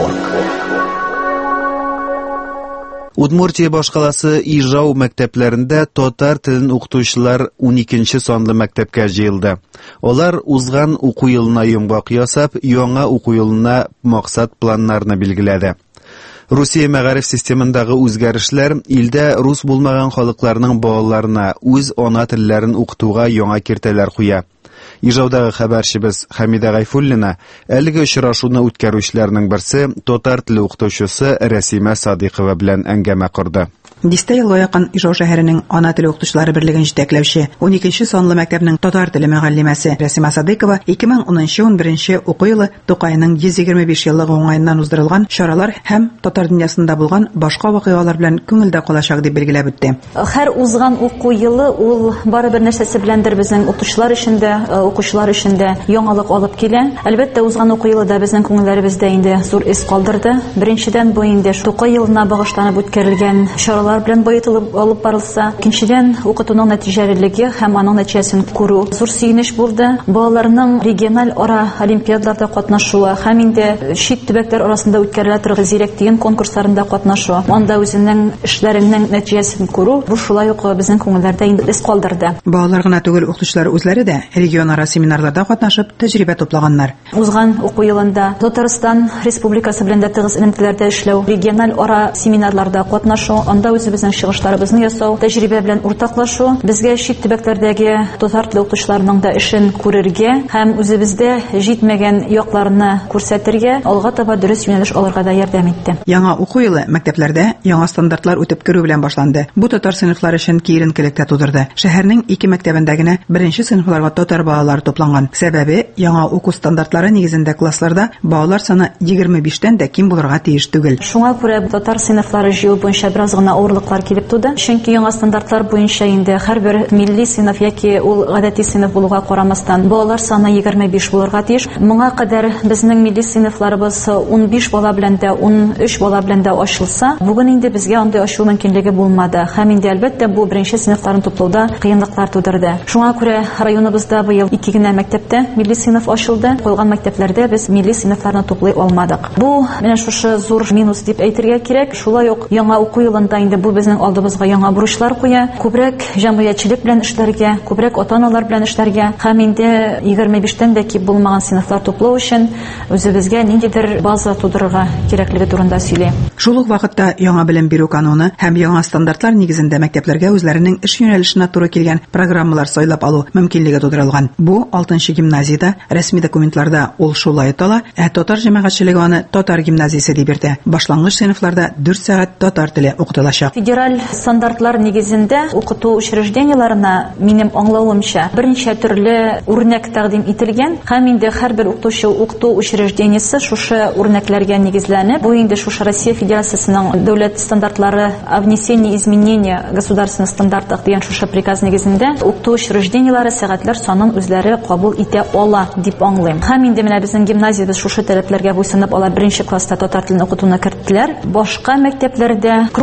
Удмуртия башкаласы Ижау мәктәпләрендә татар телен укытучылар уникенче санлы мәктәпкә җыелды. Алар узган уку елына йомгак ясап, яңа уку елына максат планнарны билгеләде. Русия мәгариф системындагы үзгәрешләр илдә рус булмаган халыкларның балаларына үз ана телләрен укытуга яңа киртәләр куя. Ижаудагы хәбәрчебез Хәмидә Гайфуллина әлеге очрашуны үткәрүчеләрнең берсе татар теле укытучысы Рәсимә Садыйкова белән әңгәмә корды. Дистә елга якын Ижау шәһәренең ана теле укытучылары берлеген җитәкләүче уникенче санлы мәктәпнең татар теле мөгаллимәсе Рәсимә Садыйкова ике мең унынчы - унберенче уку елы Тукайның йөз егерме биш еллыгы уңаеннан уздырылган чаралар һәм татар дөньясында булган башка вакыйгалар белән күңелдә калачак дип билгеләп үтте. Һәр узган уку елы ул барыбер нәрсәсе беләндер безнең укытучылар өчен дә, укучылар өчен дә яңалык алып килә. Әлбәттә, узган уку елда безнең күңелләребездә инде зур эз калдырды. Беренчедән бу инде Тукай елына багышланып үткәрелгән чаралар белән баетылып алып барылса, икенчедән укытуның нәтиҗәлелеге һәм аның нәтиҗәсен күрү зур сөенеч булды. Балаларның региональ ара олимпиадаларда катнашуы һәм инде чит төбәкләр арасында үткәрелә торган зирәк тиен конкурсларында катнашуы, анда үзенең эшләренең нәтиҗәсен күрү бу шулай ук безнең күңелләрдә инде эз калдырды. Балалар гына түгел, укытучылар үзләре дә регион ара семинарларда катнашып, тәҗрибә туплаганнар. Узган уку елында Татарстан Республикасы белән дә тыгыз элемтәләрдә эшләү, региональ ара семинарларда катнашу, анда үзебезнең чыгышларыбызны ясау, тәҗрибә белән уртаклашу, безгә чит төбәкләрдәге татар теле укытучыларының да эшен күрергә һәм үзебездә җитмәгән якларны күрсәтергә, алга таба дөрес юнәлеш алырга да ярдәм итте. Яңа уку елы мәктәпләрдә яңа стандартлар үтеп керү белән башланды. Бу татар сыйныфлары өчен киеренкелек тә тудырды. Шәһәрнең ике мәктәбендә генә беренче сыйныфларга татар балалары тупланган. Сәбәбе, яңа уку стандартлары нигезендә классларда балалар саны егерме биштән дә ким булырга тиеш түгел. Шуңа күрә татар сыйныфлары җыю буенча бераз гына авырлыклар килеп туды. Чөнки яңа стандартлар буенча инде һәрбер милли сыйныф яки ул гадәти сыйныф булуга карамастан балалар саны егерме биш булырга тиеш. Моңа кадәр безнең милли сыйныфларыбыз ун биш бала белән дә, ун өч бала белән дә ачылса, бүген инде безгә андый ачу мөмкинлеге булмады. Һәм инде әлбәттә бу беренче сыйныфларны туплауда кыенлыклар тудырды. Шуңа күрә районыбызда быел ике генә мәктәптә милли сыйныф ачылды. Калган мәктәпләрдә без милли сыйныфларны туплый алмадык. Бу менә шушы зур минус дип әйтергә кирәк. Шулай ук яңа уку елында инде бу безнең алдыбызга яңа бурычлар куя. Күбрәк җәмгыятьчелек белән эшләргә, күбрәк ата-аналар белән эшләргә һәм инде егерме биштән дә кип булмаган сыйныфлар туплау өчен үзебезгә ниндидер база тудырырга кирәклеге турында сөйли. Шул ук вакытта яңа белем бирү кануны һәм яңа стандартлар нигезендә мәктәпләргә үзләренең эш юнәлешенә туры килгән программалар сайлап алу мөмкинлеге тудырылган. Бу алтынчы гимназиядә рәсми документларда ул шулай атала, ә татар җәмәгатьчелеге аны татар гимназиясе дип йөртә. Башлангыч сыйныфларда дүрт сәгать татар теле укытылачак. Федераль стандартлар нигезендә укыту учреждениеларына минем аңлавымча берничә төрле үрнәк тәкъдим ителгән һәм инде һәрбер укытучы укыту учреждениесе шушы үрнәкләргә нигезләнеп, бу инде шушы Россия Федерациясының дәүләт стандартлары о внесении изменения государственных стандартах дигән шушы приказ нигезендә укыту учреждениелары сәгатьләр санын үзләре кабул итә ала дип аңлыйм. Һәм инде менә безнең гимназиябез шушы таләпләргә буйсынып алар беренче класста татар телен укытуны керттеләр. Башка мәктәпләрдә кружоклар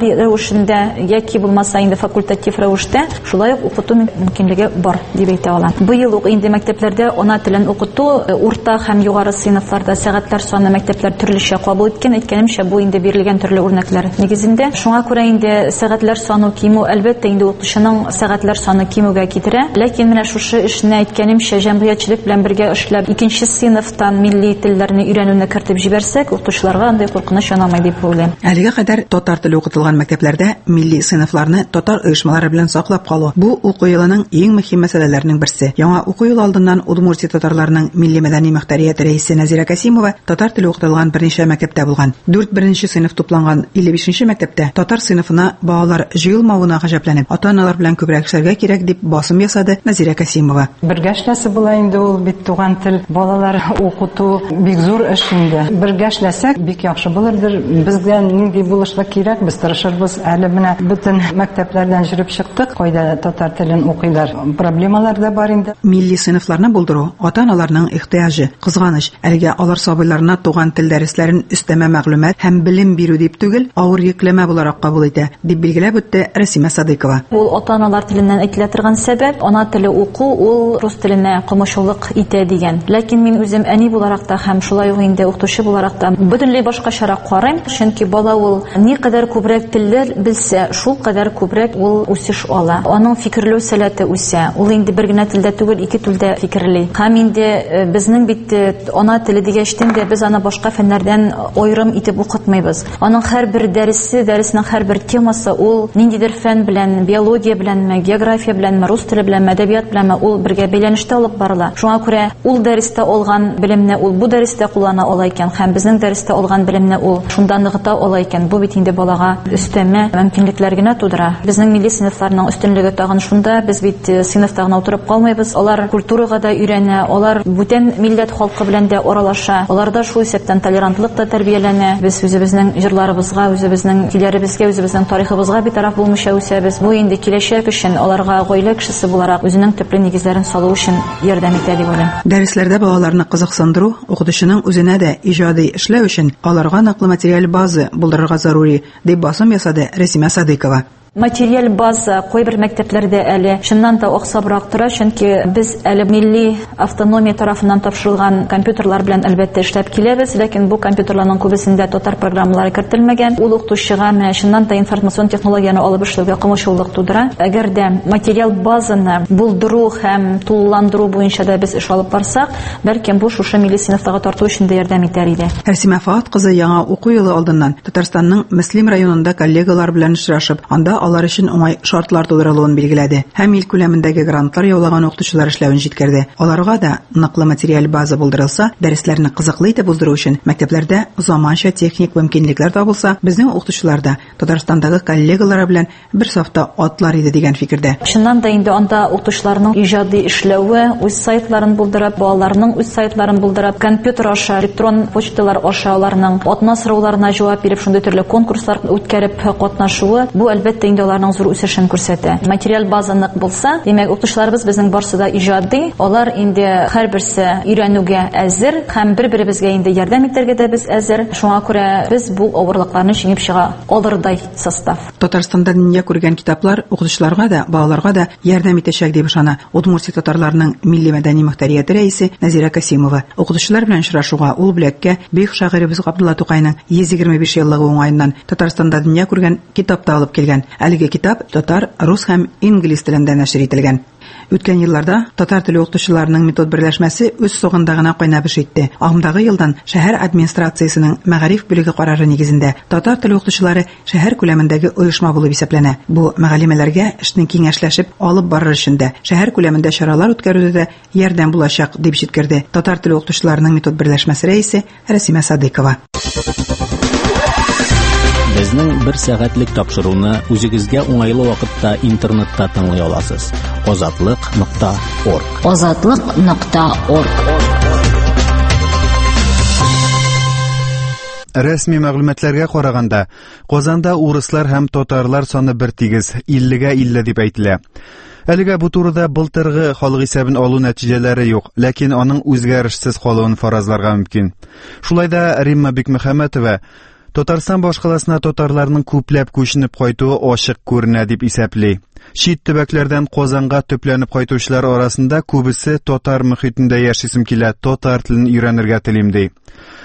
сценарий рәвешендә яки булмаса инде факультатив рәвештә шулай ук укыту мөмкинлеге бар дип әйтә алам. Быел ук инде мәктәпләрдә ана телен укыту урта һәм югары сыйныфларда сәгатьләр саны мәктәпләр төрлечә кабул иткән. Әйткәнемчә, бу инде бирелгән төрле үрнәкләр нигезендә. Шуңа күрә инде сәгатьләр саны кимү, әлбәттә инде укытучының сәгатьләр саны кимүгә китерә. Ләкин менә шушы эшне әйткәнемчә җәмгыятьчелек белән бергә эшләп икенче сыйныфтан милли телләрне өйрәнүне кертеп җибәрсәк, укытучыларга андый куркыныч янамый дип уйлыйм. Әлегә кадәр татар теле укытылган мәктәпләрдә милли сыйныфларны татар оешмалары белән саклап калу бу уку елының иң мөһим мәсьәләләренең берсе. Яңа уку елы алдыннан Удмуртия татарларының милли мәдәни мөхтәрияте рәисе Назира Касимова татар теле укытылган берничә мәктәптә булган. дүрт беренче сыйныф тупланган илле бишенче мәктәптә татар сыйныфына балалар җыелмавына гаҗәпләнеп, ата-аналар белән күбрәк эшләргә кирәк дип басым ясады Назира Касимова. Бергә эшләсе була инде ул бит туган тел, балалар укыту бик зур эш инде. Бергә эшләсәк бик яхшы булырдыр. Безгә нинди булышлык кирәк, без тырышырбыз. Әле менә бөтен мәктәпләрдән җырып чыктык, кайда татар телен укыйлар. Проблемалар да бар инде. Милли сыйныфларны булдыру ата-аналарның ихтыяҗы. Кызганыч, әлегә алар сабыйларына туган тел дәресләрен өстәмә мәгълүмат һәм белем бирү дип түгел, авыр йөкләмә буларак кабул итә, дип билгеләп үтте Рәсимә Садыйкова. Ул ата-аналар теленнән әйтелә торган сәбәп, ана теле уку ул рус теленә комачаулык итә дигән. Ләкин мин үзем әни буларак та һәм шулай ук инде укытучы буларак та бөтенләй башкачарак карыйм, чөнки бала ул ни кадәр күбрәк телләр белсә, шул кадәр күбрәк ул үсеш ала. Аның фикерләү сәләте үсә. Ул инде бер генә телдә түгел, ике телдә фикерли. Һәм инде безнең бит ана теле дигәчтән дә без аны башка фәннәрдән аерым итеп укытмыйбыз. Аның һәрбер дәресе, дәресенең һәрбер темасы ул ниндидер фән белән, биология белән, география белән, рус теле белән, әдәбият белән ул бергә бәйләнештә алып барыла. Шуңа күрә ул дәрестә алган белемне ул бу дәрестә куллана ала икән, һәм безнең дәрестә алган белемне ул шунда ныгыта ала икән. Бу бит инде балага өстәмә мөмкинлекләр генә тудыра. Безнең милли сыйныфларның өстенлеге тагын шунда, без бит сыйныфта гына утырып калмыйбыз. Алар культурага да өйрәнә, алар бүтән милләт халкы белән дә аралаша. Аларда шул исәптән толерантлык та тәрбияләнә. Без үзебезнең җырларыбызга, үзебезнең киләребезгә, үзебезнең тарихыбызга битараф булмыйча үсәбез. Бу инде киләчәк өчен аларга гаилә кешесе буларак үзенең төпле нигезләрен салу өчен ярдәм итә дип уйлыйм. Дәресләрдә балаларны кызыксындыру, укытучының үзенә дә иҗади эшләү өчен аларга ныклы материаль база булдырырга зарури, дип басым ясады Рәсимә Садыйкова. Материаль база кайбер мәктәпләрдә әле чыннан да аксабрак тора, чөнки без әле милли автономия тарафыннан тапшырылган компьютерлар белән әлбәттә эшләп киләбез, ләкин бу компьютерларның күбесендә татар программалары кертелмәгән. Ул укытучыга менә чыннан да информацион технологияны алып эшләүгә комачаулык тудыра. Әгәр дә материал базаны булдыру һәм тулыландыру буенча да без эш алып барсак, бәлки бу шушы милли сыйныфтагы тарту өчен дә ярдәм итәр иде. Рәсимә Фаат кызы яңа уку елы алдыннан Татарстанның Мөслим районында коллегалар белән очрашып, анда алар өчен уңай шартлар тудырылуын билгеләде. Һәм ил күләмендәге грантлар яулаган укытучылар эшләвен җиткерде. Аларга да ныклы материаль база булдырылса, дәресләрне кызыклы итеп уздыру өчен мәктәпләрдә заманча техник мөмкинлекләр табылса, безнең укытучылар да Татарстандагы коллегалары белән бер сафта атлар иде дигән фикердә. Чыннан да инде анда укытучыларның иҗади эшләве, үз сайтларын булдырып, балаларның үз сайтларын булдырып, компьютер аша, электрон почталар аша аларның атна сорауларына җавап биреп, шундый төрле конкурслар үткәреп катнашуы, бу әлбәттә инде аларның зур үсешен күрсәтә. Материаль база нык булса, димәк укытучыларыбыз безнең барсы да иҗади, алар инде һәрберсе өйрәнүгә әзер һәм бер-беребезгә инде ярдәм итәргә дә без әзер. Шуңа күрә без бу авырлыкларны җиңеп чыга алырдай состав. Татарстанда дөнья күргән китаплар укытучыларга да, балаларга да ярдәм итәчәк дип ышана Удмуртия татарларының милли мәдәни мөхтәрияте рәисе Назира Касимова. Укытучылар белән очрашуга ул бүләккә бөек шагыйребез Габдулла Тукайның йөз егерме биш еллыгы уңаеннан Татарстанда дөнья күргән китапта алып килгән. Әлеге китап татар, рус һәм инглиз телендә нәшер ителгән. Үткән елларда татар теле укытучыларының метод берләшмәсе үз сугында гына кайнап итте. Агымдагы елдан шәһәр администрациясенең мәгариф бүлеге карары нигезендә татар теле укытучылары шәһәр күләмендәге оешма булып исәпләнә. Бу мәгълүматларга эшнең киңәшләшеп алып барыр өчен дә шәһәр күләмендә чаралар үткәрүдә дә ярдәм булачак дип җиткерде татар теле укытучыларының метод берләшмәсе рәисе Рәсимә Садыйкова. Безнең бер сәгатьлек тапшыруны үзегезгә уңайлы вакытта интернетта тыңлый аласыз. азатлык нокта орг. азатлык нокта орг. Рәсми мәгълүматларга караганда, Казанда урыслар һәм татарлар саны бер тигез, иллегә илле дип әйтелә. Әлегә бу турыда былтыргы халык исәбен алу нәтиҗәләре юк, ләкин аның үзгәрешсез калуын фаразларга мөмкин. Шулай да Римма Бикмөхәммәтова Татарстан башкаласына татарларның күпләп күченеп кайтуы ачык күренә дип исәпли. Чит төбәкләрдән Казанга төпләнеп кайтучылар арасында күбесе татар мөхитендә яшисем килә, татар телен өйрәнергә телим ди.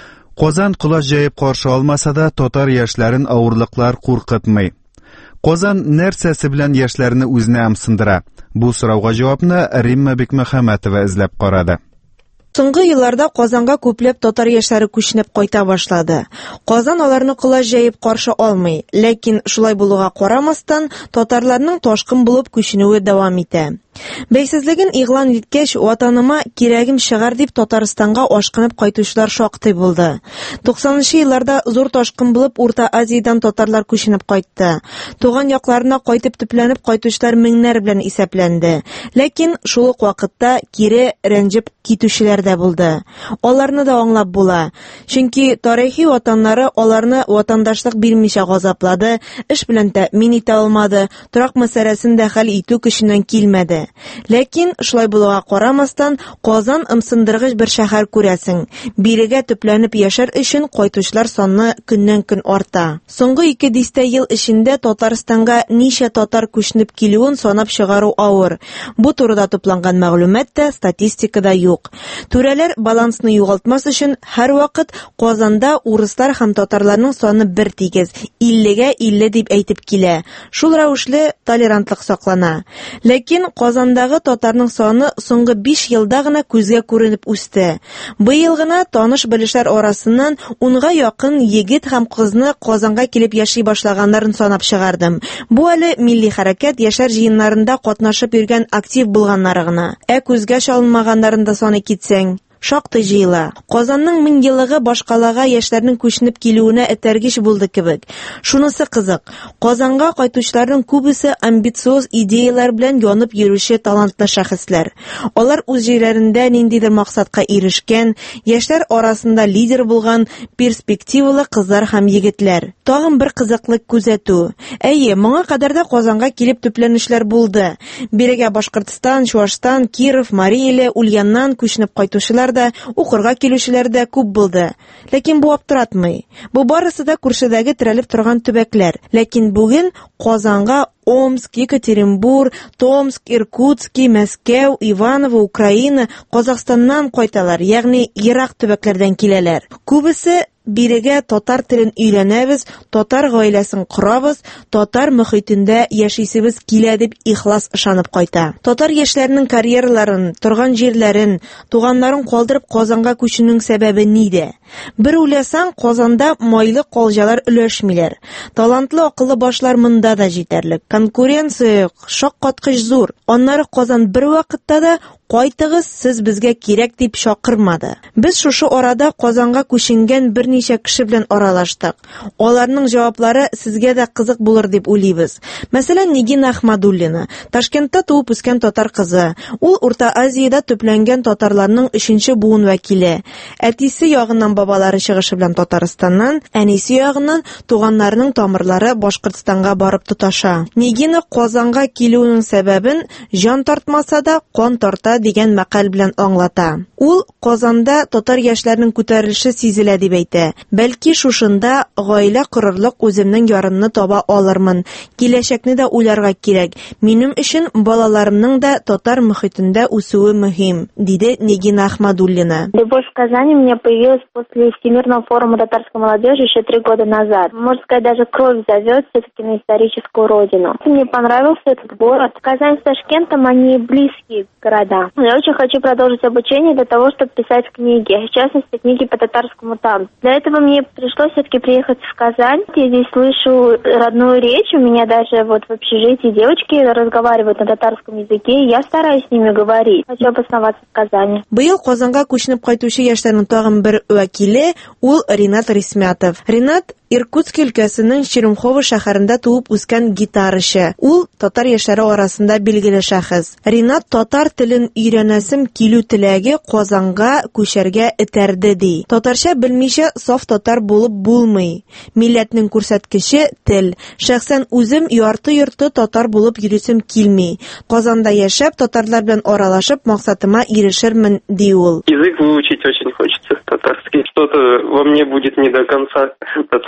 Казан кулаш җәеп каршы алмаса да, татар яшьләрен авырлыклар куркытмый. Казан нәрсәсе белән яшьләрне үзенә ымсындыра? Бу сорауга җавапны Римма Бикмөхәммәтова эзләп карады. Соңгы елларда Казанга күпләп татар яшьләре күченеп кайта башлады. Казан аларны кулаш җәеп каршы алмый, ләкин шулай булуга карамастан, татарларның ташкын булып күченүе дәвам итә. Бәйсезлеген игълан иткәч, ватаныма кирәгем шыгар дип Татарстанга ашкынып кайтучылар шактый булды. туксанынчы елларда зур ташкын булып Урта Азиядан татарлар күченеп кайтты. Туган якларына кайтып төпләнеп кайтучылар меңнәр белән исәпләнде. Ләкин шул ук вакытта кире рәнҗеп китүчеләр дә булды. Аларны да аңлап була. Чөнки тарихи ватаннары аларны ватандашлык бирмичә газаплады, эш белән тәэмин итә алмады, торак мәсьәләсен дә хәл итү көченнән килмәде. Ләкин шулай булуга карамастан, Казан ымсындыргыч бер шәһәр күрәсең. Бирегә төпләнеп яшәр өчен кайтучылар саны көннән-көн арта. Соңгы ике дистә ел эчендә Татарстанга ничә татар күченеп килүен санап чыгару авыр. Бу турыда тупланган мәгълүмат та, статистика да юк. Түрәләр балансны югалтмас өчен һәрвакыт Казанда урыслар һәм татарларның саны бер тигез, иллегә илле дип әйтеп килә. Шул рәвешле толерантлык саклана. Ләкин Казандагы татарның саны соңгы биш елда гына күзгә күренеп үсте. Быел гына таныш белешләр арасыннан унга якын егет һәм кызны Казанга килеп яши башлаганнарын санап чыгардым. Бу әле милли хәрәкәт яшәр җыеннарында катнашып йөргән актив булганнары гына. Ә күзгә чалынмаганнарын да саны китсәң, шактый җыела. Казанның мең еллыгы башкалага яшьләрнең күченеп килүенә этәргеч булды кебек. Шунысы кызык. Казанга кайтучыларның күбесе амбициоз идеялар белән янып йөрүче талантлы шәхесләр. Алар үз җирләрендә ниндидер максатка ирешкән, яшьләр арасында лидер булган перспективалы кызлар һәм егетләр. Тагын бер кызыклык күзәтү. Әйе, моңа кадәр да Казанга килеп төпләнүчләр булды. Бирегә Башкортстан, Чуашстан, Киров, Мари Иле, Ульяннан күченеп кайтучылар да, укырга килүчеләр дә күп булды. Ләкин бу аптыратмый. Бу барысы да күршедәге терәлеп торган төбәкләр. Ләкин бүген Казанга Омск, Екатеринбург, Томск, Иркутск, Мәскәү, Иваново, Украина, Казахстаннан кайталар, ягъни ерак төбәкләрдән киләләр. Күбесе бирегә татар телен өйрәнәбез, татар гаиләсен корабыз, татар мөхитендә яшисебез килә дип ихлас ышанып кайта. Татар яшьләренең карьераларын, торган җирләрен, туганнарын калдырып Казанга күчүнең сәбәбе нидә? Бер уйласаң, Казанда майлы калҗалар өләшмиләр. Талантлы акыллы башлар монда да җитәрлек. Конкуренция шаккаткыч зур. Аннары Казан бер вакытта да кайтыгыз, сез безгә кирәк дип чакырмады. Без шушы арада Казанга күченгән берничә кеше белән аралаштык. Аларның җаваплары сезгә дә кызык булыр дип уйлыйбыз. Мәсәлән, Нигина Ахмадуллина, Ташкентта туып үскән татар кызы. Ул Урта Азиядә төпләнгән татарларның өченче буын вәкиле. Әтисе ягыннан бабалары чыгышы белән Татарстаннан, әнисе ягыннан туганнарының тамырлары Башкортстанга барып тоташа. Нигина Казанга килүенең сәбәбен җан тартмаса да кан тарта дигән мәкаль белән аңлата. Ул Казанда татар яшьләренең күтәрелеше сизелә дип әйтә. Бәлки шушында гаилә корырлык үземнең ярымны таба алырмын. Киләчәкне дә уйларга кирәк. Минем өчен балаларымның да татар мөхитендә үсүе мөһим, диде Нигина Ахмадуллина. Любовь в Казани у меня появилась после Всемирного форума татарской молодежи еще три года назад. Можно сказать, даже кровь зовет все-таки на историческую родину. Мне понравился этот город. Казань с Ташкентом, они близкие города. Я очень хочу продолжить обучение для того, чтобы писать книги, в частности, книги по татарскому танцу. Для этого мне пришлось все-таки приехать в Казань. Я здесь слышу родную речь. У меня даже вот в общежитии девочки разговаривают на татарском языке, и я стараюсь с ними говорить. Хочу обосноваться в Казани. Быел Казанга күченеп кайтучы яшьләрнең тагын бер вәкиле ул Ринат Рисмятов. Ринат Иркутск өлкәсенең Черемхово шәһәрендә туып үскән гитарачы. Ул татар яшьләре арасында билгеле шәхес. Ринат татар телен өйрәнәсем килү теләге Казанга күчәргә этәрде ди. Татарча белмичә саф татар булып булмый. Милләтнең күрсәткече тел. Шәхсән үзем ярты-йорты татар булып йөрисем килми. Казанда яшәп, татарлар белән аралашып, максатыма ирешермен ди ул. Язык выучить очень хочется татарский. Что-то во мне будет не до конца татарский.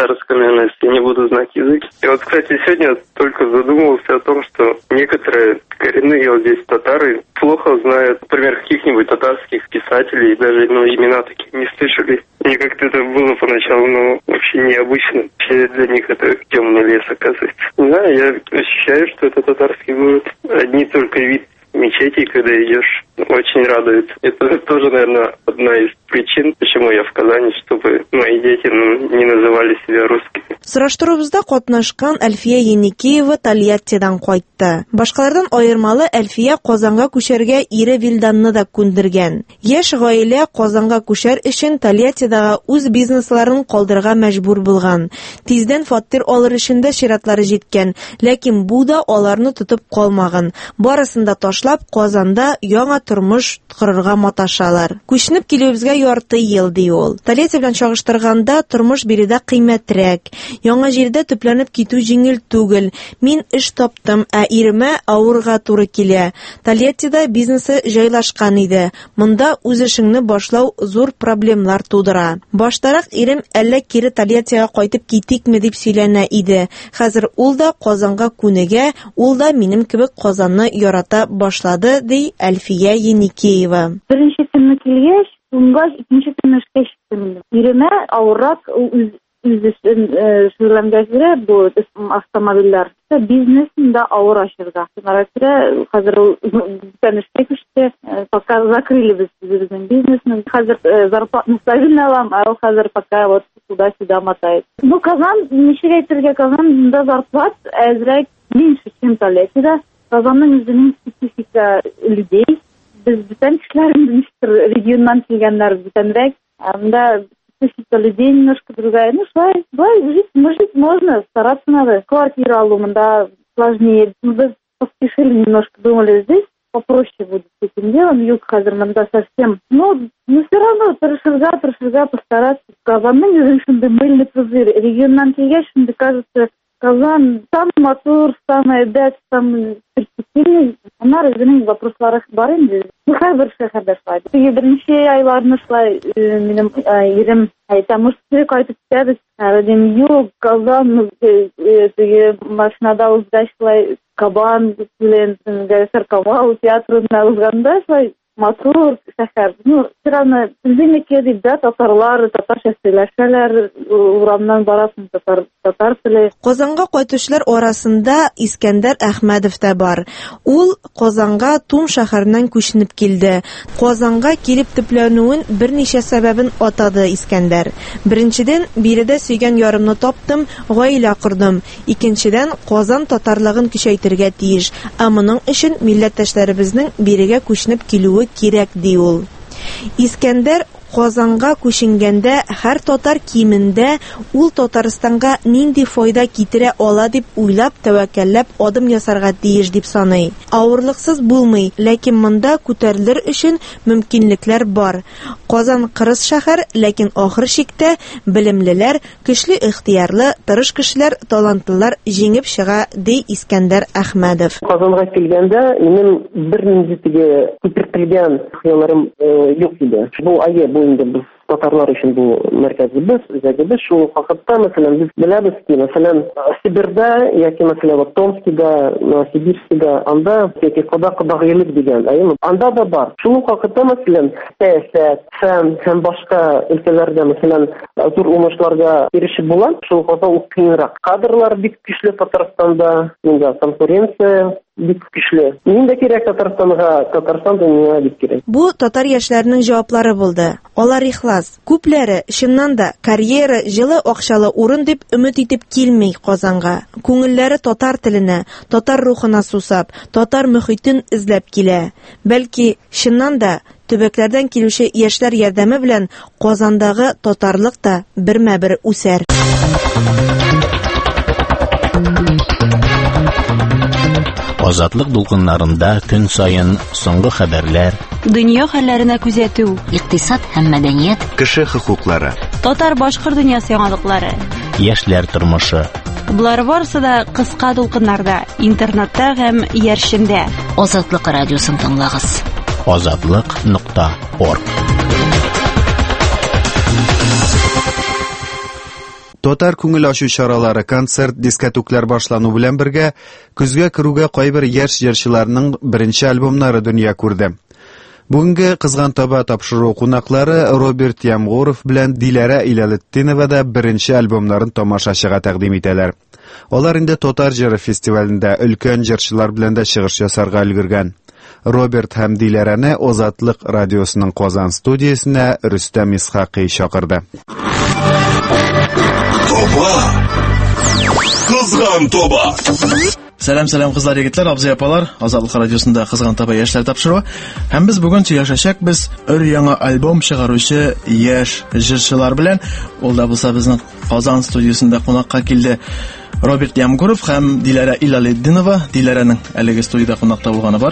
татарском, наверное, если не буду знать язык. И вот, кстати, сегодня только задумался о том, что некоторые коренные вот здесь татары плохо знают, например, каких-нибудь татарских писателей, даже ну, имена такие не слышали. Мне как-то это было поначалу, ну, вообще необычно. Вообще для них это темный лес, оказывается. Не знаю, я ощущаю, что это татарский город. Одни только вид мечетей, когда идешь, очень радует. Это тоже, наверное, одна из причин, почему я в Казани, чтобы мои дети ну, не называли себя русскими. Сораштырубызда катнашкан Әлфия Еникеева Тольяттидан кайтты. Башкалардан айырмалы Әлфия Казанга күчәргә ире Вилданны да күндергән. Яшь гаилә Казанга күчәр өчен Тольяттидагы үз бизнесларын калдырырга мәҗбүр булган. Тиздән фатир алыр өчен дә чиратлары җиткән, ләкин бу да аларны тотып калмаган. Барысын да ташлап Казанда яңа тормыш корырга маташалар. Күчнеп килүебезгә ярты ел ди ул. Тольятти белән чагыштырганда тормыш биредә кыйммәтрәк. Яңа җирдә төпләнеп китү җиңел түгел. Мин эш таптым, ә иремә авырга туры килә. Тольяттида бизнесы җайлашкан иде. Монда үз эшеңне башлау зур проблемалар тудыра. Баштарак ирем әллә кире Тольяттига кайтып китикме дип сөйләнә иде. Хәзер ул да Казанга күнегә, ул да минем кебек Казанны ярата башлады, ди Әлфия Еникеева. Беренче көнне килгәч, уңгач икенче көнне эшкә чыктым. Иремә авыррак үз үз эшләнгән җире бу автомобильләр. Бизнесны да авыр ачырга. Шуңа хәзер бүтән эшкә күчте, пока закрыли без безнең бизнесны. Хәзер зарплатаны стабильно алам, а хәзер пока вот туда-сюда мотает. Ну, Казан, ничего әйтергә, Казанда зарплат әзрәк меньше, чем Тольяттида. Казанның үзенең специфика людей. Без бүтән кешеләрне регионнан килгәннәр бүтәнрәк. Анда специфика людей немножко другая. Ну, шулай, жить, жить можно, стараться надо. Квартира алумында сложнее. Мы поспешили немножко, думали, здесь попроще будет с этим делом. Юг хәзер монда совсем. Ну, но все равно тырышырга, тырышырга постараться. Казанның үзенең шундый мыльный пузырь. Регионнан килгәч, шундый кажется, Казан самый мотор, самый дәт, самый перспективный. Анар үзенең вопрослары бар инде. Ну, һәрбер шәһәрдә шулай. Беренче айларны шулай минем ирем әйтә, может, кайтып китәбез. Дим, юк, Казан, теге машинада узгач шулай Кабан белән Саркавал театрына узганда шулай мотор шәһәр. Ну, все равно безнеке дип дә татарлар, татарча сөйләшәләр, урамнан барасың татар татар теле. Казанга кайтучылар арасында Искәндәр Әхмәдов та бар. Ул Казанга Тум шәһәреннән күченеп килде. Казанга килеп төпләнүен берничә сәбәбен атады Искәндәр. Беренчедән, биредә сөйгән ярымны таптым, гаилә кордым. Икенчедән, Казан татарлыгын көчәйтергә тиеш. Ә моның өчен милләттәшләребезнең бирегә күченеп килүе кирәк ди ул. Искәндәр Казанга күченгәндә һәр татар кимендә ул Татарстанга нинди файда китерә ала дип уйлап, тәвәккәлләп адым ясарга тиеш дип саный. Авырлыксыз булмый, ләкин монда күтәрелер өчен мөмкинлекләр бар. Казан кырыс шәһәр, ләкин ахыр чиктә белемлеләр, көчле ихтиярлы, тырыш кешеләр, талантлылар җиңеп чыга, ди Искәндәр Әхмәдов. Казанга килгәндә минем бернинди теге күпертелгән хыялларым юк иде. Бу айы инде без татарлар өчен бу мәркәзебез, үзәгебез. Шул вакытта, мәсәлән, без беләбез ки, мәсәлән, Сибирьдә яки мәсәлән Томскида, Новосибирскида, анда яки кодак-кодагыйлык дигән, әйеме? Анда да бар. Шул вакытта, мәсәлән, сәясәт, фән һәм башка өлкәләрдә, мәсәлән, зур уңышларга ирешеп була. Шул вакытта ул кыенрак. Кадрлар бик көчле Татарстанда, инде конкуренция бик көчле. Нинди кирәк Татарстанга, Татарстан дөньяга дип кирәк. Бу татар яшьләренең җаваплары булды. Алар ихлас. Күпләре чыннан да карьера, җылы акчалы урын дип өмет итеп килми Казанга. Күңелләре татар теленә, татар рухына сусап, татар мөхитен эзләп килә. Бәлки чыннан да төбәкләрдән килүче яшьләр ярдәме белән Казандагы татарлык та бермә-бер үсәр. Азатлык дулкыннарында көн сайын соңгы хәбәрләр, дөнья хәлләренә күзәтү, икътисад һәм мәдәният, кеше хокуклары, татар-башкорт дөньясы яңалыклары, яшьләр тормышы. Булар барысы да кыска дулкыннарда, интернетта һәм яршендә. Азатлык радиосын тыңлагыз. азатлык нокта орг Татар күңел ачу чаралары, концерт, дискотеклар башлану белән бергә көзгә керүгә кайбер яшь җырчыларның беренче альбомнары дөнья күрде. Бүгенге кызган таба тапшыру кунаклары Роберт Ямгуров белән Диләрә Илалетдинова да беренче альбомнарын тамашачыга тәкъдим итәләр. Алар инде Татар җыры фестивалендә өлкән җырчылар белән дә чыгыш ясарга өлгергән. Роберт һәм Диләрәне Азатлык радиосының Казан студиясенә Рөстәм Исхакый чакырды. Тоба! Кызган тоба! Сәлам-сәлам кызлар, егетләр, абзый-апалар, Азатлык радиосында Кызган тоба яшьләр тапшыруы. Һәм без бүген сөйләшәчәкбез өр-яңа альбом чыгаручы яшь җырчылар белән. Ул да булса безнең Казан студиясында кунакка килде. Роберт Ямгуров һәм Диләрә Илалетдинова. Диләрәнең әлеге студияда кунакта булганы бар.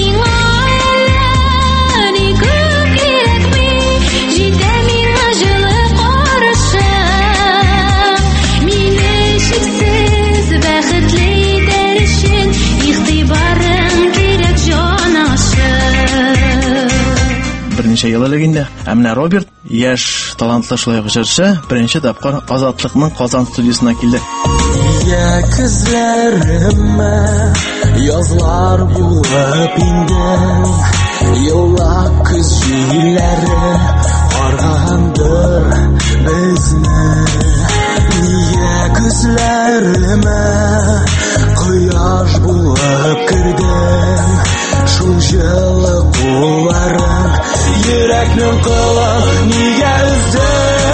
Берничә ел элек инде. Ә менә Роберт, яшь талантлы шулай ук җырчы, беренче тапкыр Азатлыкның Казан студиясына килде. Я күзләремә язлар булып инде, еллар күз җилләре каргандыр безне. Я күзләремә кояш булып кирдем, шул җылы кулларым йөрәкнең кылын нигә үзе.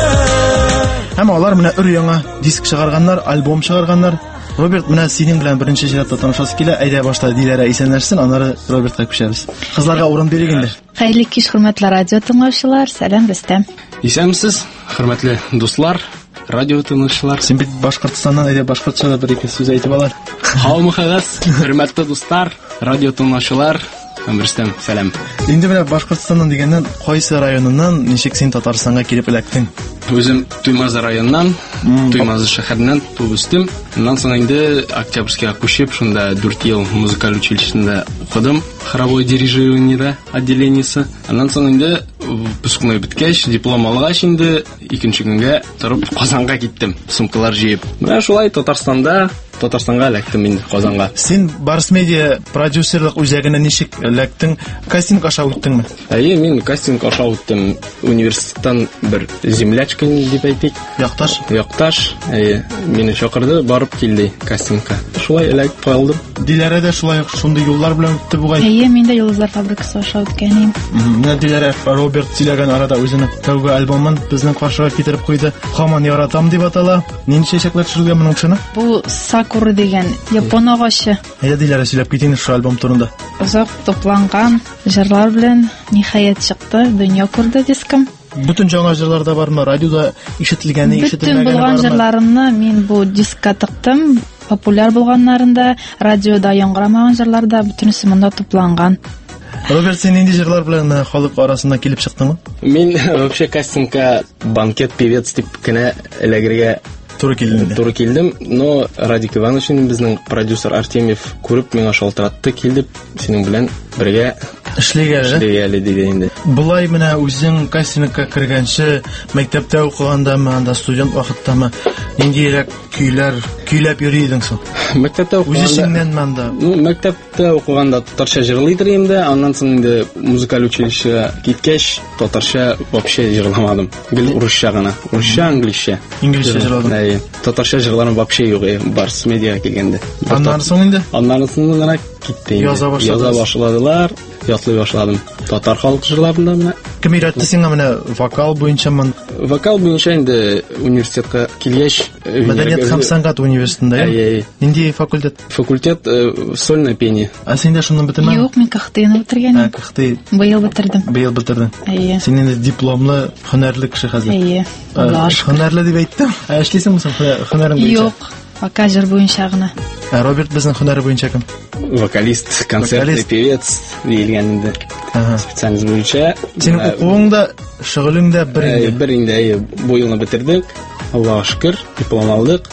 Һәм алар менә өр-яңа диск чыгарганнар, альбом чыгарганнар. Роберт, менә синең белән беренче җиратта танышасы килә. Әйдә башта Диләрә исәнләшсен, аннары Робертка күчәбез. Кызларга урын бирик инде. Хәерле кич, хөрмәтле радио тыңлаучылар. Сәлам, Рөстәм. Исәнмесез, хөрмәтле дуслар, радио тыңлаучылар. Син бит Башкортстаннан, әйдә башкортча бер-ике сүз әйтеп алар. Һаумыгыз, хөрмәтле дуслар, радио тыңлаучылар. Рөстәм, сәлам. Инде менә Башкортстаннан дигәннән кайсы районыннан ничек син Татарстанга килеп эләктең? Үзем Туймаз районыннан, Туймаз шәһәреннән туып үстем. Аннан соң инде Октябрьскийга күчеп, шунда дүрт ел музыкаль училищесында укыдым, хоровое дирижирование отделениесе. Аннан соң инде выпускной биткәч, диплом алгач инде икенче көнгә торып Казанга киттем, сумкалар җыеп. Менә шулай Татарстанда Татарстанга эләктем инде, Казанга. Син Барс Медиа продюсерлык үзәгенә ничек эләктең? Кастинг аша үттеңме? Әйе, мин кастинг аша үттем. Университеттан бер землячка дип әйтик. Якташ? Якташ. Әйе, мине чакырды, барып килде кастингка. Шулай эләкеп калдым. Диләрә дә шулай ук шундый юллар белән үтте бугай. Әйе, мин дә Йолдызлар фабрикасы аша үткәнем. Менә Диләрә Роберт сөйләгән арада үзенең тәүге альбомын безнең каршыга китереп куйды. Хаман яратам дип атала. Нинди чәчәкләр төшерелгән моның шуны? Бу Сакура дигән япон агачы. Әйдә Диләрә сөйләп китин шу альбом турында. Озак тупланган җырлар белән ниһаять чыкты, дөнья күрде дискым. Бүтән жаңа җырлар да бармы? Радиода ишетелгәне, ишетелмәгәне бармы? Бүтән булган җырларымны мин бу дискка тыктым. Популяр булганнарында, радиода яңгырамаган җырларда бүтәнесе монда тупланган. Роберт, син нинди җырлар белән халык арасында килеп чыктыңмы? Мин вообще кастингка банкет певец дип кенә эләгергә туры килдем. Туры килдем, но Радик Иванович, безнең продюсер Артемьев күреп миңа шалтыратты, килеп синең белән бергә эшләгәле. Эшләгәле диде инде. Булай менә үзең кастингка кергәнче мәктәптә укыгандамы, анда студент вакыттамы ниндирәк көйләр көйләп йөри идең соң? Мәктәптә укыганда. Үзеңнән манда. Ну, мәктәптә укыганда татарча җырлый идем инде, аннан соң инде музыкаль училищега киткәч, татарча вообще җырламадым. Гел урысча гына. Урысча, англисча. Инглизчә җырладым. Әйе. Татарча җырларым вообще юк, Барс Медиага килгәндә. Аннан соң инде? Аннан соң гына китте. Яза башладылар. Ятлый башладым. Татар халык җырларында менә. Кем өйрәтте сиңа менә вокал буенча мен? Вокал буенча инде университетка килгәч, Мәдәният һәм сәнгать университетында, әйе. Нинди факультет? Факультет сольное пение. А син дә шуны бетермәдең? Юк, мин кахтыйны бетергәнем. А, кахтый. Быел бетердем. Быел бетердең. Әйе. Син инде дипломлы, һөнәрле кеше хәзер. Әйе. Һөнәрле дип әйттем. Ә эшлисеңме син һөнәрең буенча? Юк, вокал буенча гына. Ә Роберт безнең һөнәре буенча кем? Вокалист, концертный певец диелгән инде. Специальность буенча. Синең укуың да, шөгылең дә бер инде. Бер инде, бу елны бетердек. Аллаһка шөкер, диплом алдык.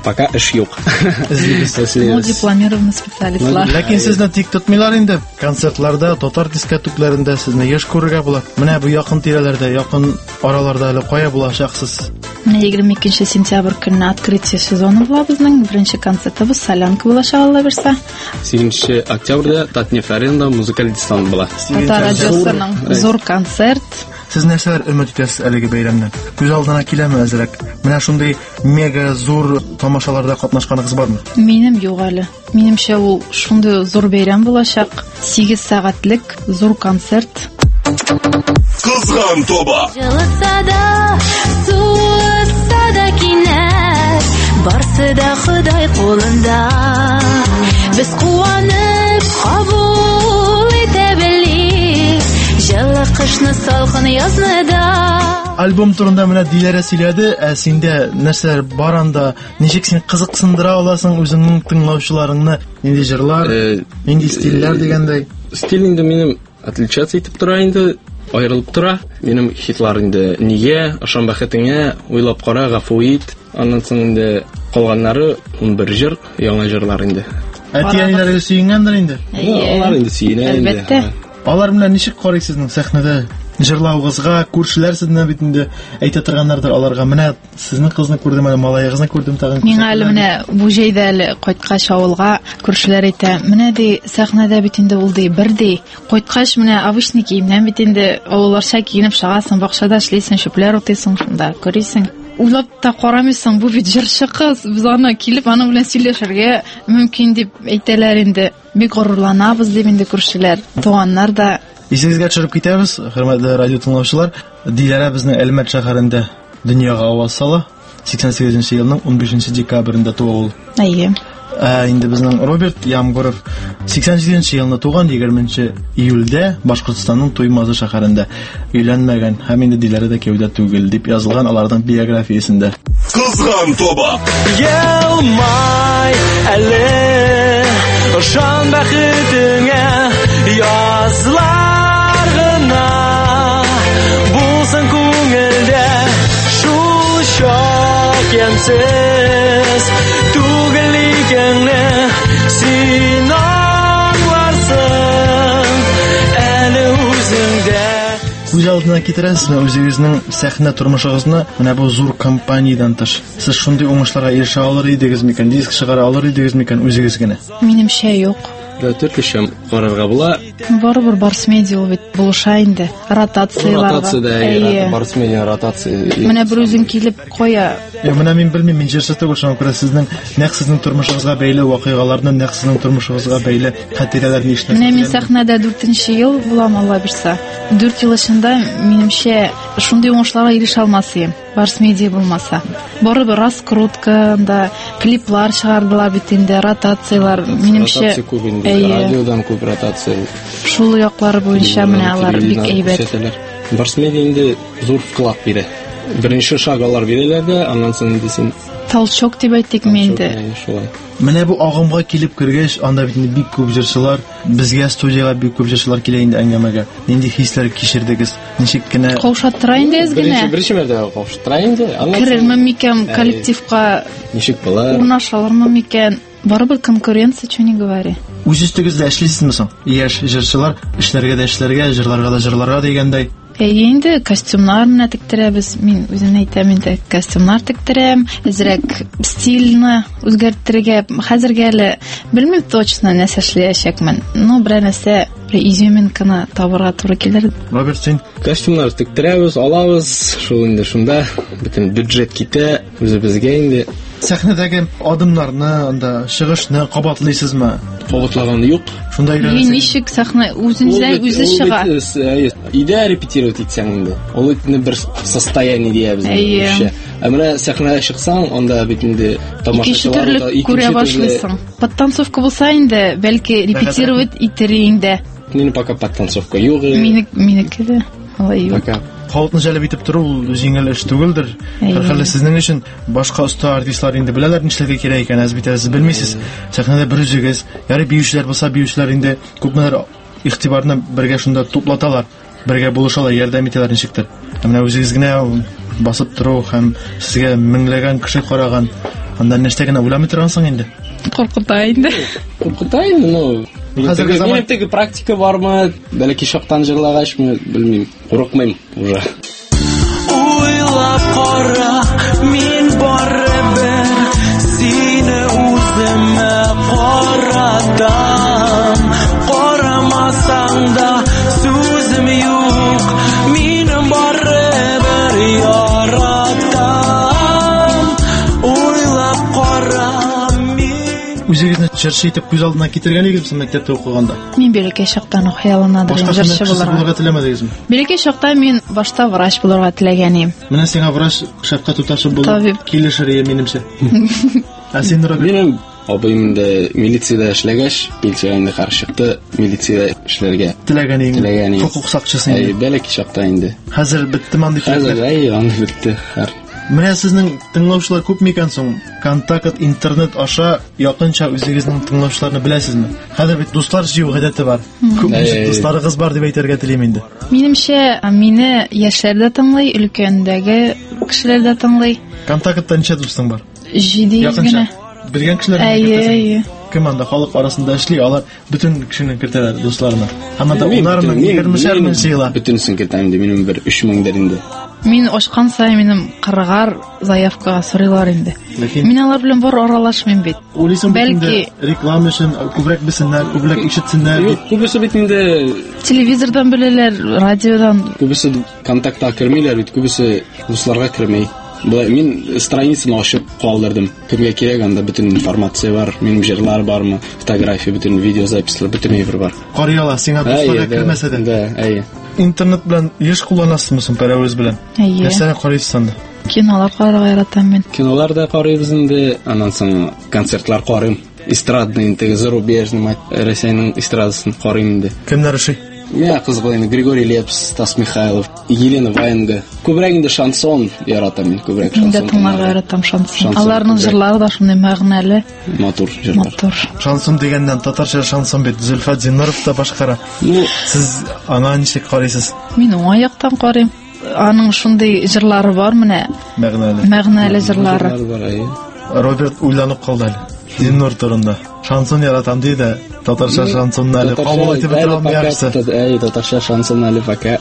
пока эш юк. Ну, дипломированный специалистлар. Ләкин сезне тик тотмыйлар инде. Концертларда, татар дискотекларында сезне еш күрергә була. Менә бу якын тирәләрдә, якын араларда әле кая булачаксыз? Менә егерме икенче сентябрь көнне открытие сезоны була безнең. Беренче концертыбыз Солянка булачак, Алла берсә. сигезенче октябрьдә Татнеф аренада музыкаль дистан була. Татар радиосының зур концерт. Сез нәрсәләр өмет итәсез әлеге бәйрәмнән? Күз алдына киләме әзрәк? Менә шундый мега зур тамашаларда катнашканыгыз бармы? Минем юк әле. Минемчә ул шундый зур бәйрәм булачак. сигез сәгатьлек зур концерт. Кызган тоба. Җылыса да, суытса да кинәт, барсы да Ходай кулында. Без куанып кабул итә белик, җылы кышны салкын язны да. Альбом турында менә Диләрә сөйләде, ә синдә нәрсәләр бар анда? Ничек син кызыксындыра аласың үзеңнең тыңлаучыларыңны? Нинди җырлар, нинди стильләр дигәндәй? Стиль инде минем отличаться итеп тора инде, аерылып тора. Минем хитлар инде Нигә, Ышан бәхетеңә, Уйлап кара, Гафу ит. Аннан соң инде калганнары ун бер җыр, яңа җырлар инде. Әти-әниләргә сөйгәндер инде. Алар инде сөенә инде. Әлбәттә. Алар белән ничек карыйсызның сәхнәдә? Җырлауыгызга, күршеләр сезне бит инде әйтә торганнардыр аларга. Менә сезнең кызны күрдем, әле малаегызны күрдем тагын. Миңа әле менә бу җәйдә әле кайткач авылга күршеләр әйтә, менә ди сәхнәдә бит инде ул ди бер ди. Кайткач менә обычный киемнән бит инде авылларча киенеп чыгасың, бакчада эшлисең, шөпләр утыйсың шунда, күрисең. Уйлап та карамыйсың, бу бит җырчы кыз. Без аны килеп аны белән сөйләшергә мөмкин дип әйтәләр инде. Бик горурланабыз дип инде күршеләр, туганнар да. Исегезгә төшереп китәбез, хөрмәтле радио тыңлаучылар. Диләрә безнең Әлмәт шәһәрендә дөньяга аваз сала. сиксән сигезенче елның ун бишенче декабрендә туа ул. Әйе. Ә инде безнең Роберт Ямгоров сиксән җиденче елны туган, егерменче июльдә Башкортстанның Туймазы шәһәрендә өйләнмәгән һәм инде Диләрә дә кәүдә түгел дип язылган аларның биографиясендә. Кызган тоба. Елмай әле, ышан бәхетеңә, язлар гына булсын күңелдә, шул чак ямсыз түгел икәнне син аңларсың әле үзеңдә. Күз алдына китерәсезме үзегезнең сәхнә тормышыгызны менә бу зур компаниядан тыш? Сез шундый уңышларга ирешә алыр идегез микән? Диск чыгара алыр идегез микән үзегез генә? Минемчә юк. Да төрлечә карарга була. Барыбер Барс Медиа бит булыша инде. Ротацияларда. Ротациядә, Барс Медиа ротация. Менә бер үзең килеп кая? Я менә мин белмим, мин җырчы түгел, шуңа күрә сезнең нәкъ сезнең тормышыгызга бәйле вакыйгаларны, нәкъ сезнең тормышыгызга бәйле хатирәләрне ишетәм. Менә мин сәхнәдә дүртенче ел булам, Алла бирсә. дүрт ел эчендә минемчә шундый уңышларга ирешә алмасым. Барс Медиа булмаса. Барыбер раскрутканда клиплар чыгардылар бит инде, ротациялар. Минемчә радиодан күп ротация. Шул яклары буенча менә алар бик әйбәт. Барс Медиа инде зур вклад бирә. Беренче шаг алар бирәләр дә, аннан соң дисен Талчок дип әйтик инде. Менә бу агымга килеп кергәч, анда бит инде бик күп җырчылар, безгә студиягә бик күп җырчылар килә инде әңгәмәгә. Нинди хисләр кичердегез? Ничек кенә каушаттыра инде генә? Беренче мәртәбә каушаттыра инде. Керерме микән коллективка? Ничек була? Урнашалармы микән? Барыбер конкуренция, чё не говори. Үз өстегездә эшлисезме соң? Яшь җырчылар эшләргә дә эшләргә, җырларга да җырларга дигәндәй. Әйе инде, костюмнар менә тектерәбез. Мин үзем әйтәм инде, костюмнар тектерәм, әзрәк стильны үзгәртергә. Хәзергә әле белмим точно нәрсә эшләячәкмен. Ну, бер нәрсә, бер изюминканы табырга туры килер. Роберт, син костюмнар тектерәбез, алабыз, шул инде шунда бөтен бюджет китә, үзебезгә инде. Сәхнәдәге адымнарны, анда чыгышны кабатлыйсызмы? Кабатлаган юк. Шунда өйрәнәсез. Ничек сәхнә үзенчә үзе чыга? Идея репетировать итсәң инде. Ул бер состояние диябез. Ә менә сәхнәгә чыксаң, анда бит инде тамашачылар күрә башлыйсың. Подтанцовка булса инде, бәлки репетировать итер инде. Мине пока подтанцовка юк. Мине минеке дә. Алай юк. Халыкны җәлеп итеп тору җиңел эш түгелдер. Һәрхәле сезнең өчен башка оста артистлар инде беләләр нишләргә кирәк икән, әз бит әз белмисез. Сәхнәдә бер үзегез, ярый биючеләр булса, биючеләр инде күпмеләр игътибарны бергә шунда туплаталар, бергә булышалар, ярдәм итәләр ничектер. Менә үзегез генә басып тору һәм сезгә меңләгән кеше караган Анда нәрсә генә уйламый торгансың инде? Куркыта инде. Куркыта инде, ну. Хәзерге заман Минем теге практика бармы? Бәлки шактан җырлагачмы, белмим. Курыкмыйм уже. Уйлап кара, мин барыбер сине үземә каратам. Карамасаң да сүзем юк, минем барыбер яратам. Уйлап кара, үзегезне җырчы итеп күз алдына китергән идегезме мәктәптә укыганда? Мин бәлки шактан хыялынадыр җырчы булырга теләмәдегезме? Бәлки шакта мин башта врач булырга теләгән идем. Менә сиңа врач шәфкать туташы булып килешер иде минемчә. Ә син Минем абыйым да милициядә эшләгәч, пенсия инде каршы чыкты, милициядә эшләргә теләгән идем. Теләгән идем. Хукук сакчысы инде. Бәлки шакта инде. Хәзер биттеме андый Хәзер әй, аны битте. Һәр Менә сезнең тыңлаучылар күп микән соң? Контакт интернет аша якынча үзегезнең тыңлаучыларны беләсезме? Хәзер бит дуслар җыю гадәте бар. Күп дусларыгыз бар дип әйтергә телим инде. Минемчә, мине яшьләр дә тыңлый, өлкәндәге кешеләр дә тыңлый. Контактта ничә дустың бар? җиде йөз генә. Белгән кешеләр Әйе. Кем анда халык арасында эшли, алар бөтен кешене кертәләр дусларына. Һәм анда уларның егерме мең җыела. Бөтенсен кертәм инде, минем бер өч мең дәрендә. Мин ашкан сай минем кырыгар заявкага сорыйлар инде. Мин алар белән бар аралашмыйм бит. Бәлки реклама өчен күбрәк белсеннәр, күбрәк ишетсеннәр. Күбесе бит инде телевизордан беләләр, радиодан. Күбесе контактка кермиләр бит, күбесе дусларга кермәй. Булай мин страницаны ачып калдырдым. Кемгә кирәк анда бөтен информация бар, минем җырлар бармы, фотография, бөтен видеозапислар, бөтен әйбер бар. Карыяла, сиңа дусларга кермәсә дә. Да, әйе. Интернет белән еш кулланасызмы соң пәрәвез белән? Әйе. Нәрсәне карыйсыз анда? Кинолар карарга яратам мин. Кинолар да карыйбыз инде, аннан соң концертлар карыйм. Эстрадный, теге зарубежный, Россиянең эстрадасын карыйм инде. Кемнәр эшли? Миңа кызык инде Григорий Лепс, Стас Михайлов, Елена Ваенга. Күбрәк инде шансон яратам мин, күбрәк шансон. Инде тыңларга яратам шансон. Аларның җырлары да шундый мәгънәле. Матур җырлар. Матур. Шансон дигәннән татарча шансон бит Зөлфат Зиннуров та башкара. Сез аңа ничек карыйсыз? Мин уңай яктан карыйм. Аның шундый җырлары бар менә. Мәгънәле. Мәгънәле җырлары. Роберт уйланып калды әле. Зиннур турында. Шансон яратам диде. Татарча шансонны әле кабул итеп бетә алмыйсыз. Әй, татарча шансон әле пока.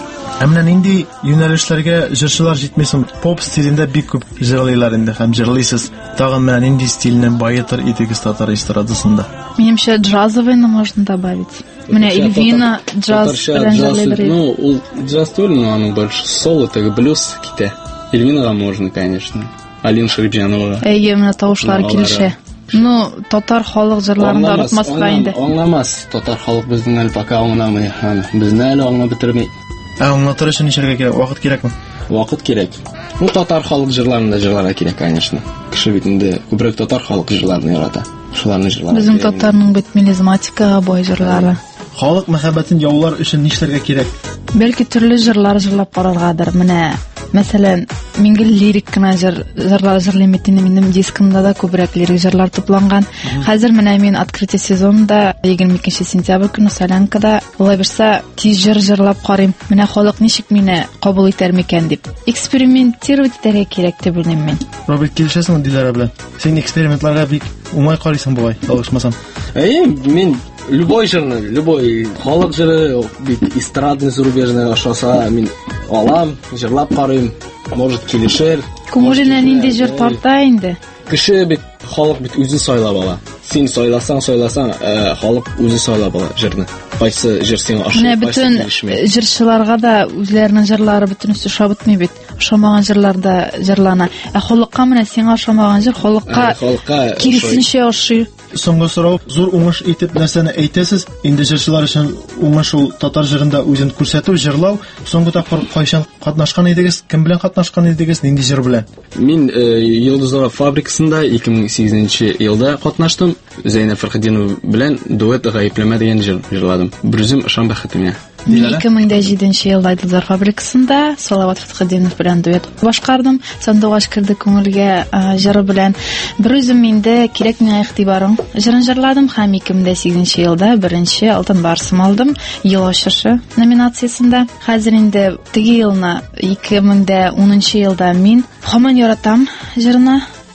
Ә менә нинди юнәлешләргә җырчылар җитмисең? Поп стилендә бик күп җырлыйлар инде һәм җырлыйсыз. Тагын менә нинди стильне байытыр идегез татар эстрадасында? Минемчә, джазовыйны можно добавить. Менә Эльвина джаз белән җырлый. Ну, ул джаз түгел, но аның больше соло, теге блюз китә. Эльвинага можно, конечно. Алина Шәрипҗанова. Әйе, менә тавышлар килешә. Ну, татар халык җырларында онытмаска инде. Аңламас. Татар халык безнең әле пока аңламый. Безне әле аңлап бетермәй. Ә аңлатыр өчен ничәргә кирәк? Вакыт кирәкме? Вакыт кирәк. Ну, татар халык җырларында җырларга кирәк, конечно. Кеше бит инде күбрәк татар халык җырларын ярата. Шуларны җырларга. Безнең татарның бит мелизматикага бай җырлары. Халык мәхәббәтен яулар өчен нишләргә кирәк? Бәлки төрле җырлар җырлап караргадыр. Менә мәсәлән, мин гел лирик кына җырлар җырлыйм бит инде, минем дискымда да күбрәк лирик җырлар тупланган. Хәзер менә мин открытие сезонында егерме икенче сентябрь көнне Солянкада улай берсә тиз җыр җырлап карыйм. Менә халык ничек мине кабул итәр микән дип. Экспериментировать итәргә кирәк дип уйлыйм мин. Роберт, килешәсеңме Диләрә белән? Син экспериментларга бик уңай карыйсың бугай, алышмасам. Әйе, мин любой җырны, любой халык җыры, бит эстрадный, зарубежный ашаса мин алам, җырлап карыйм. Может килешер. Күңеленә нинди җыр тарта инде? Кеше бит халык бит үзе сайлап ала. Син сайласаң, сайласаң, халык үзе сайлап ала җырны. Кайсы җыр сиңа ошый, кайсы җырчыларга җырчыларга да үзләренең җырлары бөтенесе шабытмый бит. Ошамаган җырларда җырлана. Ә халыкка менә сиңа ошамаган җыр халыкка киресенчә ошый. Соңгы сорау, зур уңыш итеп нәрсәне әйтәсез? Инде җырчылар өчен уңыш ул татар җырында үзен күрсәтү, җырлау. Соңгы тапкыр кайчан катнашкан идегез? Кем белән катнашкан идегез? Нинди җыр белән? Мин Йолдызлар фабрикасында ике мең сигезенче елда катнаштым. Зәйнәп Фәрхетдинова белән дуэт гаепләмә дигән җыр җырладым. Берүзем ышан бәхетемә. ике мең җиденче елда Йолдызлар фабрикасында Салават Фәтхетдинов белән дуэт башкардым. Сандугач кирде күңелгә җыры белән. Берүзем инде кирәк миңа игътибарың җырын җырладым һәм ике мең сигезенче елда беренче алтын барсым алдым ел ачышы номинациясендә. Хәзер инде теге елны ике мең унынчы елда мин Һаман яратам җырына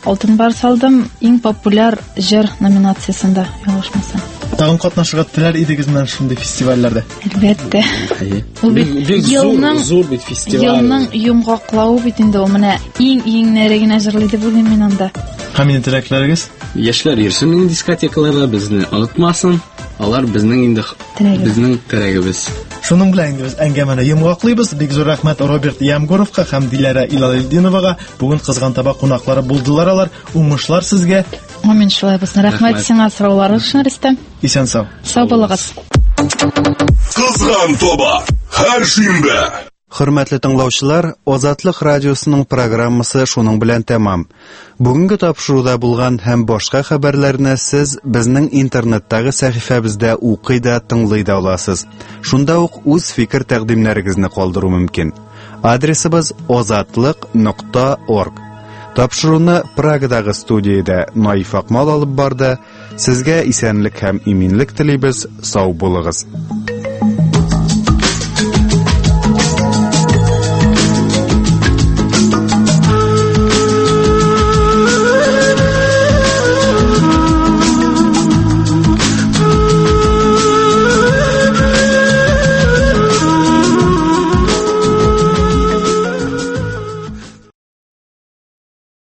алтын барс алдым. Иң популяр җыр номинациясында ялгышмасам. Тагын катнашырга теләр идегез менә шундый фестивальләрдә? Әлбәттә. Ул бит елның зур бит фестиваль. Елның йомгаклауы бит инде ул менә иң-иң нәрегенә җырлый дип уйлыйм мин анда. Һәм инде теләкләрегез? Яшьләр йөрсен дискотекаларда, безне онытмасын. Алар безнең инде безнең терәгебез. Шуның белән инде без әңгәмәне йомгаклыйбыз. Бик зур рәхмәт Роберт Ямгуровка һәм Диләрә Илалетдиновага. Бүген Кызган таба кунаклары булдылар алар. Уңышлар сезгә. Амин, шулай булсын. Рәхмәт сиңа сораулар өчен, Рөстәм. Исән сау. Сау булыгыз. Кызган таба һәр шимбә. Хөрмәтле тыңлаучылар, Азатлык радиосының программасы шуның белән тәмам. Бүгенге тапшыруда булган һәм башка хәбәрләрне сез безнең интернеттагы сәхифәбездә укый да, тыңлый да аласыз. Шунда ук үз фикер тәкъдимнәрегезне калдыру мөмкин. Адресыбыз озатлык нокта орг. Тапшыруны Прагадагы студиядә Наиф Акмал алып барды. Сезгә исәнлек һәм иминлек телибез. Сау булыгыз.